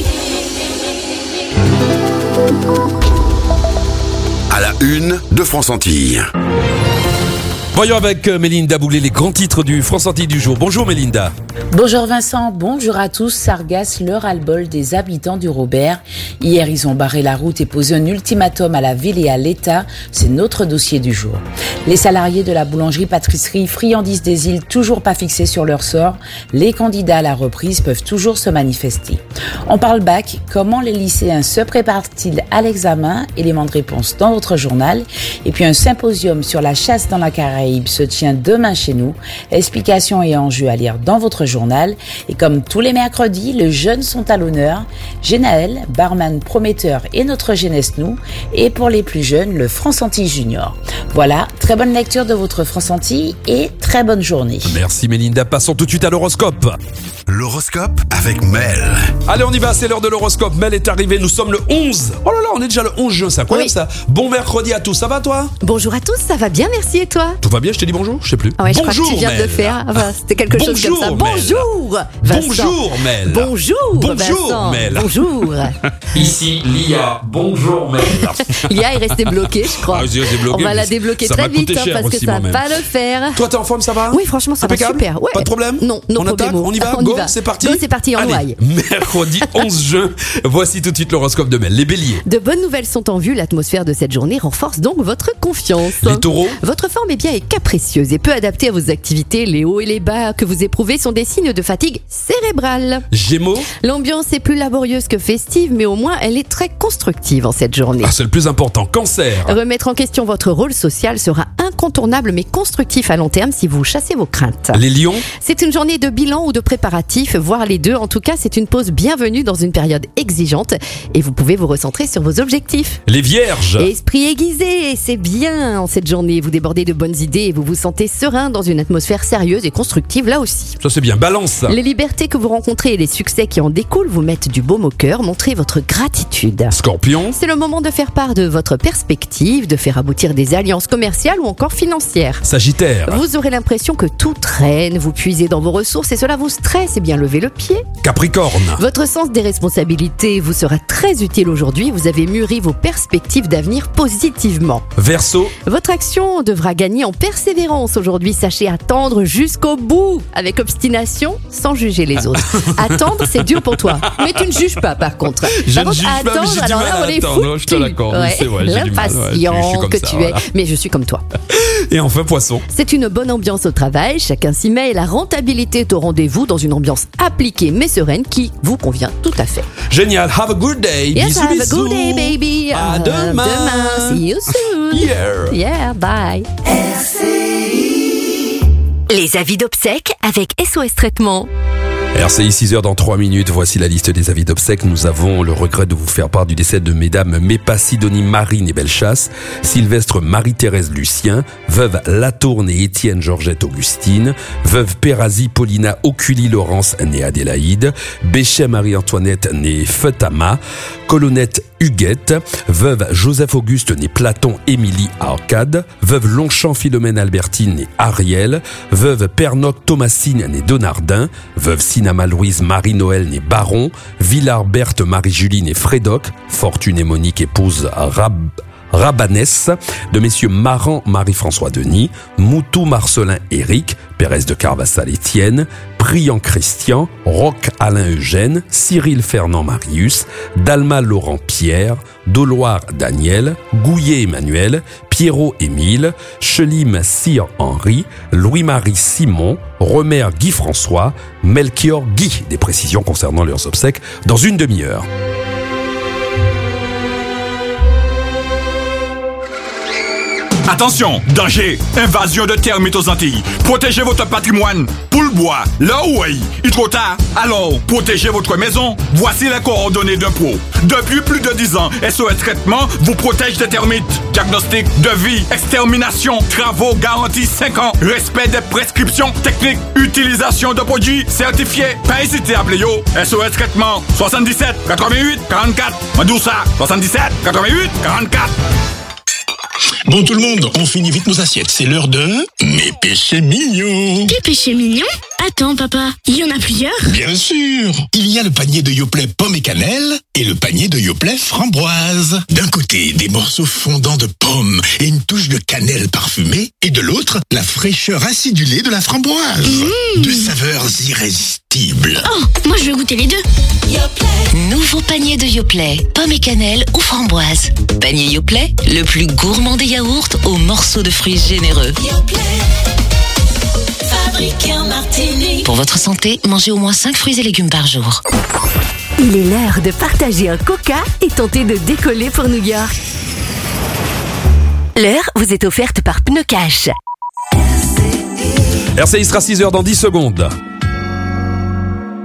S12: À la une de France Antilles.
S4: Voyons avec Mélinda Boulay les grands titres du France Antilles du jour. Bonjour Mélinda.
S11: Bonjour Vincent, bonjour à tous. Sargasses, le ras-le-bol des habitants du Robert. Hier, ils ont barré la route et posé un ultimatum à la ville et à l'État. C'est notre dossier du jour. Les salariés de la boulangerie-pâtisserie Friandises des Îles, toujours pas fixés sur leur sort. Les candidats à la reprise peuvent toujours se manifester. On parle bac. Comment les lycéens se préparent-ils à l'examen? Élément de réponse dans votre journal. Et puis un symposium sur la chasse dans la Caraïbe se tient demain chez nous. Explications et enjeux à lire dans votre journal. Et comme tous les mercredis, les jeunes sont à l'honneur. Genaël, barman prometteur et notre jeunesse nous. Et pour les plus jeunes, le France Antilles Junior. Voilà, très bonne lecture de votre France Antilles et très bonne journée.
S4: Merci Mélinda, passons tout de suite à l'horoscope.
S12: L'horoscope avec Mel.
S4: Allez, on y va, c'est l'heure de l'horoscope. Mel est arrivé, nous sommes le 11. Oh là là, on est déjà le 11 juin, c'est incroyable ça. Bon mercredi à tous, ça va toi?
S14: Bonjour à tous, ça va bien, merci et toi?
S4: Tout va bien, je t'ai dit bonjour? Je sais plus.
S14: Ah ouais,
S4: bonjour
S14: je crois que tu viens
S4: Mel.
S14: de le faire. Enfin, c'était quelque chose comme ça. Bonjour Vincent.
S4: Bonjour Mel.
S14: Bonjour Vincent.
S4: Mel.
S14: Bonjour.
S4: Ici Lia, bonjour Mel.
S14: Lia est restée bloquée, je crois.
S4: Ah, c'est bloqué,
S14: on va la débloquer très vite parce que ça va pas le faire.
S4: Toi t'es en forme, ça va?
S14: Oui, franchement ça va super. Ouais.
S4: Pas de problème?
S14: Non,
S4: on attaque, on y va, go, c'est parti.
S14: Go, c'est parti, on
S4: Allez, mercredi 11 juin, voici tout de suite l'horoscope de Mel. Les béliers.
S14: De bonnes nouvelles sont en vue, l'atmosphère de cette journée renforce donc votre confiance.
S4: Les taureaux.
S14: Votre forme est bien et capricieuse et peu adaptée à vos activités. Les hauts et les bas que vous éprouvez sont des signes de fatigue cérébrale.
S4: Gémeaux.
S14: L'ambiance est plus laborieuse que festive, mais au moins elle est très constructive en cette journée.
S4: Ah, c'est le plus important. Cancer.
S14: Remettre en question votre rôle social sera incontournable mais constructif à long terme si vous chassez vos craintes.
S4: Les lions.
S14: C'est une journée de bilan ou de préparatif, voire les deux. En tout cas, c'est une pause bienvenue dans une période exigeante et vous pouvez vous recentrer sur vos objectifs.
S4: Les vierges.
S14: Esprit aiguisé, c'est bien en cette journée. Vous débordez de bonnes idées et vous vous sentez serein dans une atmosphère sérieuse et constructive là aussi.
S4: Ça c'est bien. Balance.
S14: Les libertés que vous rencontrez et les succès qui en découlent vous mettent du baume au cœur. Montrez votre gratitude.
S4: Scorpion.
S14: C'est le moment de faire part de votre perspective, de faire aboutir des alliances commerciales ou encore financières.
S4: Sagittaire.
S14: Vous aurez l'impression que tout traîne, vous puisez dans vos ressources et cela vous stresse. Et bien levez le pied.
S4: Capricorne.
S14: Votre sens des responsabilités vous sera très utile aujourd'hui. Vous avez mûri vos perspectives d'avenir positivement.
S4: Verseau.
S14: Votre action devra gagner en persévérance aujourd'hui. Sachez attendre jusqu'au bout avec obstination sans juger les autres. Attendre, c'est dur pour toi. Mais tu ne juges pas par contre.
S4: Je
S14: par
S4: ne juge pas, mais j'ai du mal à attendre. Je te l'accorde.
S14: Ouais.
S4: C'est vrai, j'ai du mal.
S14: L'impatient que
S4: ça,
S14: tu
S4: voilà.
S14: es. Mais je suis comme toi.
S4: Et enfin, Poisson.
S14: C'est une bonne ambiance au travail. Chacun s'y met et la rentabilité est au rendez-vous dans une ambiance appliquée mais sereine qui vous convient tout à fait.
S4: Génial. Have a good day.
S14: Yes,
S4: bisous,
S14: have
S4: bisous.
S14: a good day, baby.
S4: À demain.
S14: See you soon. Yeah, bye.
S8: Les avis d'obsèques avec SOS Traitement.
S4: RCI 6h dans 3 minutes, voici la liste des avis d'obsèques. Nous avons le regret de vous faire part du décès de mesdames Mépa Sidonie Marine et Bellechasse, Sylvestre Marie-Thérèse Lucien, veuve Latourne et Étienne Georgette Augustine, veuve Pérazi Paulina Oculi Laurence née Adélaïde, Béchet Marie-Antoinette née Feutama, Colonnette Huguette, veuve Joseph Auguste née Platon Émilie Arcade, veuve Longchamp Philomène Albertine née Ariel, veuve Pernoc Thomasine née Donardin, veuve Sinama Louise Marie-Noël née Baron, Villard Berthe Marie-Julie née Frédoc, Fortune et Monique épouse Rabanès, de messieurs Maran Marie-François Denis, Moutou Marcelin Éric, Pérez de Carvassal Étienne, Priant Christian, Roch Alain Eugène, Cyril Fernand Marius, Dalma Laurent Pierre, Doloire Daniel, Gouillet Emmanuel, Pierrot-Émile, Chelim Cyr-Henri, Louis-Marie Simon, Romer Guy-François, Melchior Guy. Des précisions concernant leurs obsèques dans une demi-heure.
S13: Attention, danger, invasion de termites aux Antilles. Protégez votre patrimoine. Pour le bois, là où il est trop tard. Alors, protégez votre maison. Voici les coordonnées d'un pro. Depuis plus de 10 ans, SOS Traitement vous protège des termites. Diagnostic, devis, extermination, travaux garantis 5 ans. Respect des prescriptions techniques. Utilisation de produits certifiés. Pas hésiter à appeler yo. SOS Traitement 77 88 44. On dit ça 77 88 44.
S16: Bon tout le monde, on finit vite nos assiettes. C'est l'heure de mes péchés mignons.
S17: Des péchés mignons? Attends papa, il y en a plusieurs?
S16: Bien sûr. Il y a le panier de Yoplait pomme et cannelle et le panier de Yoplait framboise. D'un côté, des morceaux fondants de pommes et une touche de cannelle parfumée. Et de l'autre, la fraîcheur acidulée de la framboise. Deux saveurs irrésistibles.
S17: Oh, moi je veux goûter les deux.
S18: Yoplait. Nouveau panier de Yoplait, pomme et cannelle ou framboise. Panier Yoplait, le plus gourmand des yaourts aux morceaux de fruits généreux.
S10: Yoplait. Fabriqué en Martinique.
S18: Pour votre santé, mangez au moins 5 fruits et légumes par jour.
S14: Il est l'heure de partager un coca et tenter de décoller pour New York. L'heure vous est offerte par Pneu Cash.
S4: RCI sera 6h dans 10 secondes.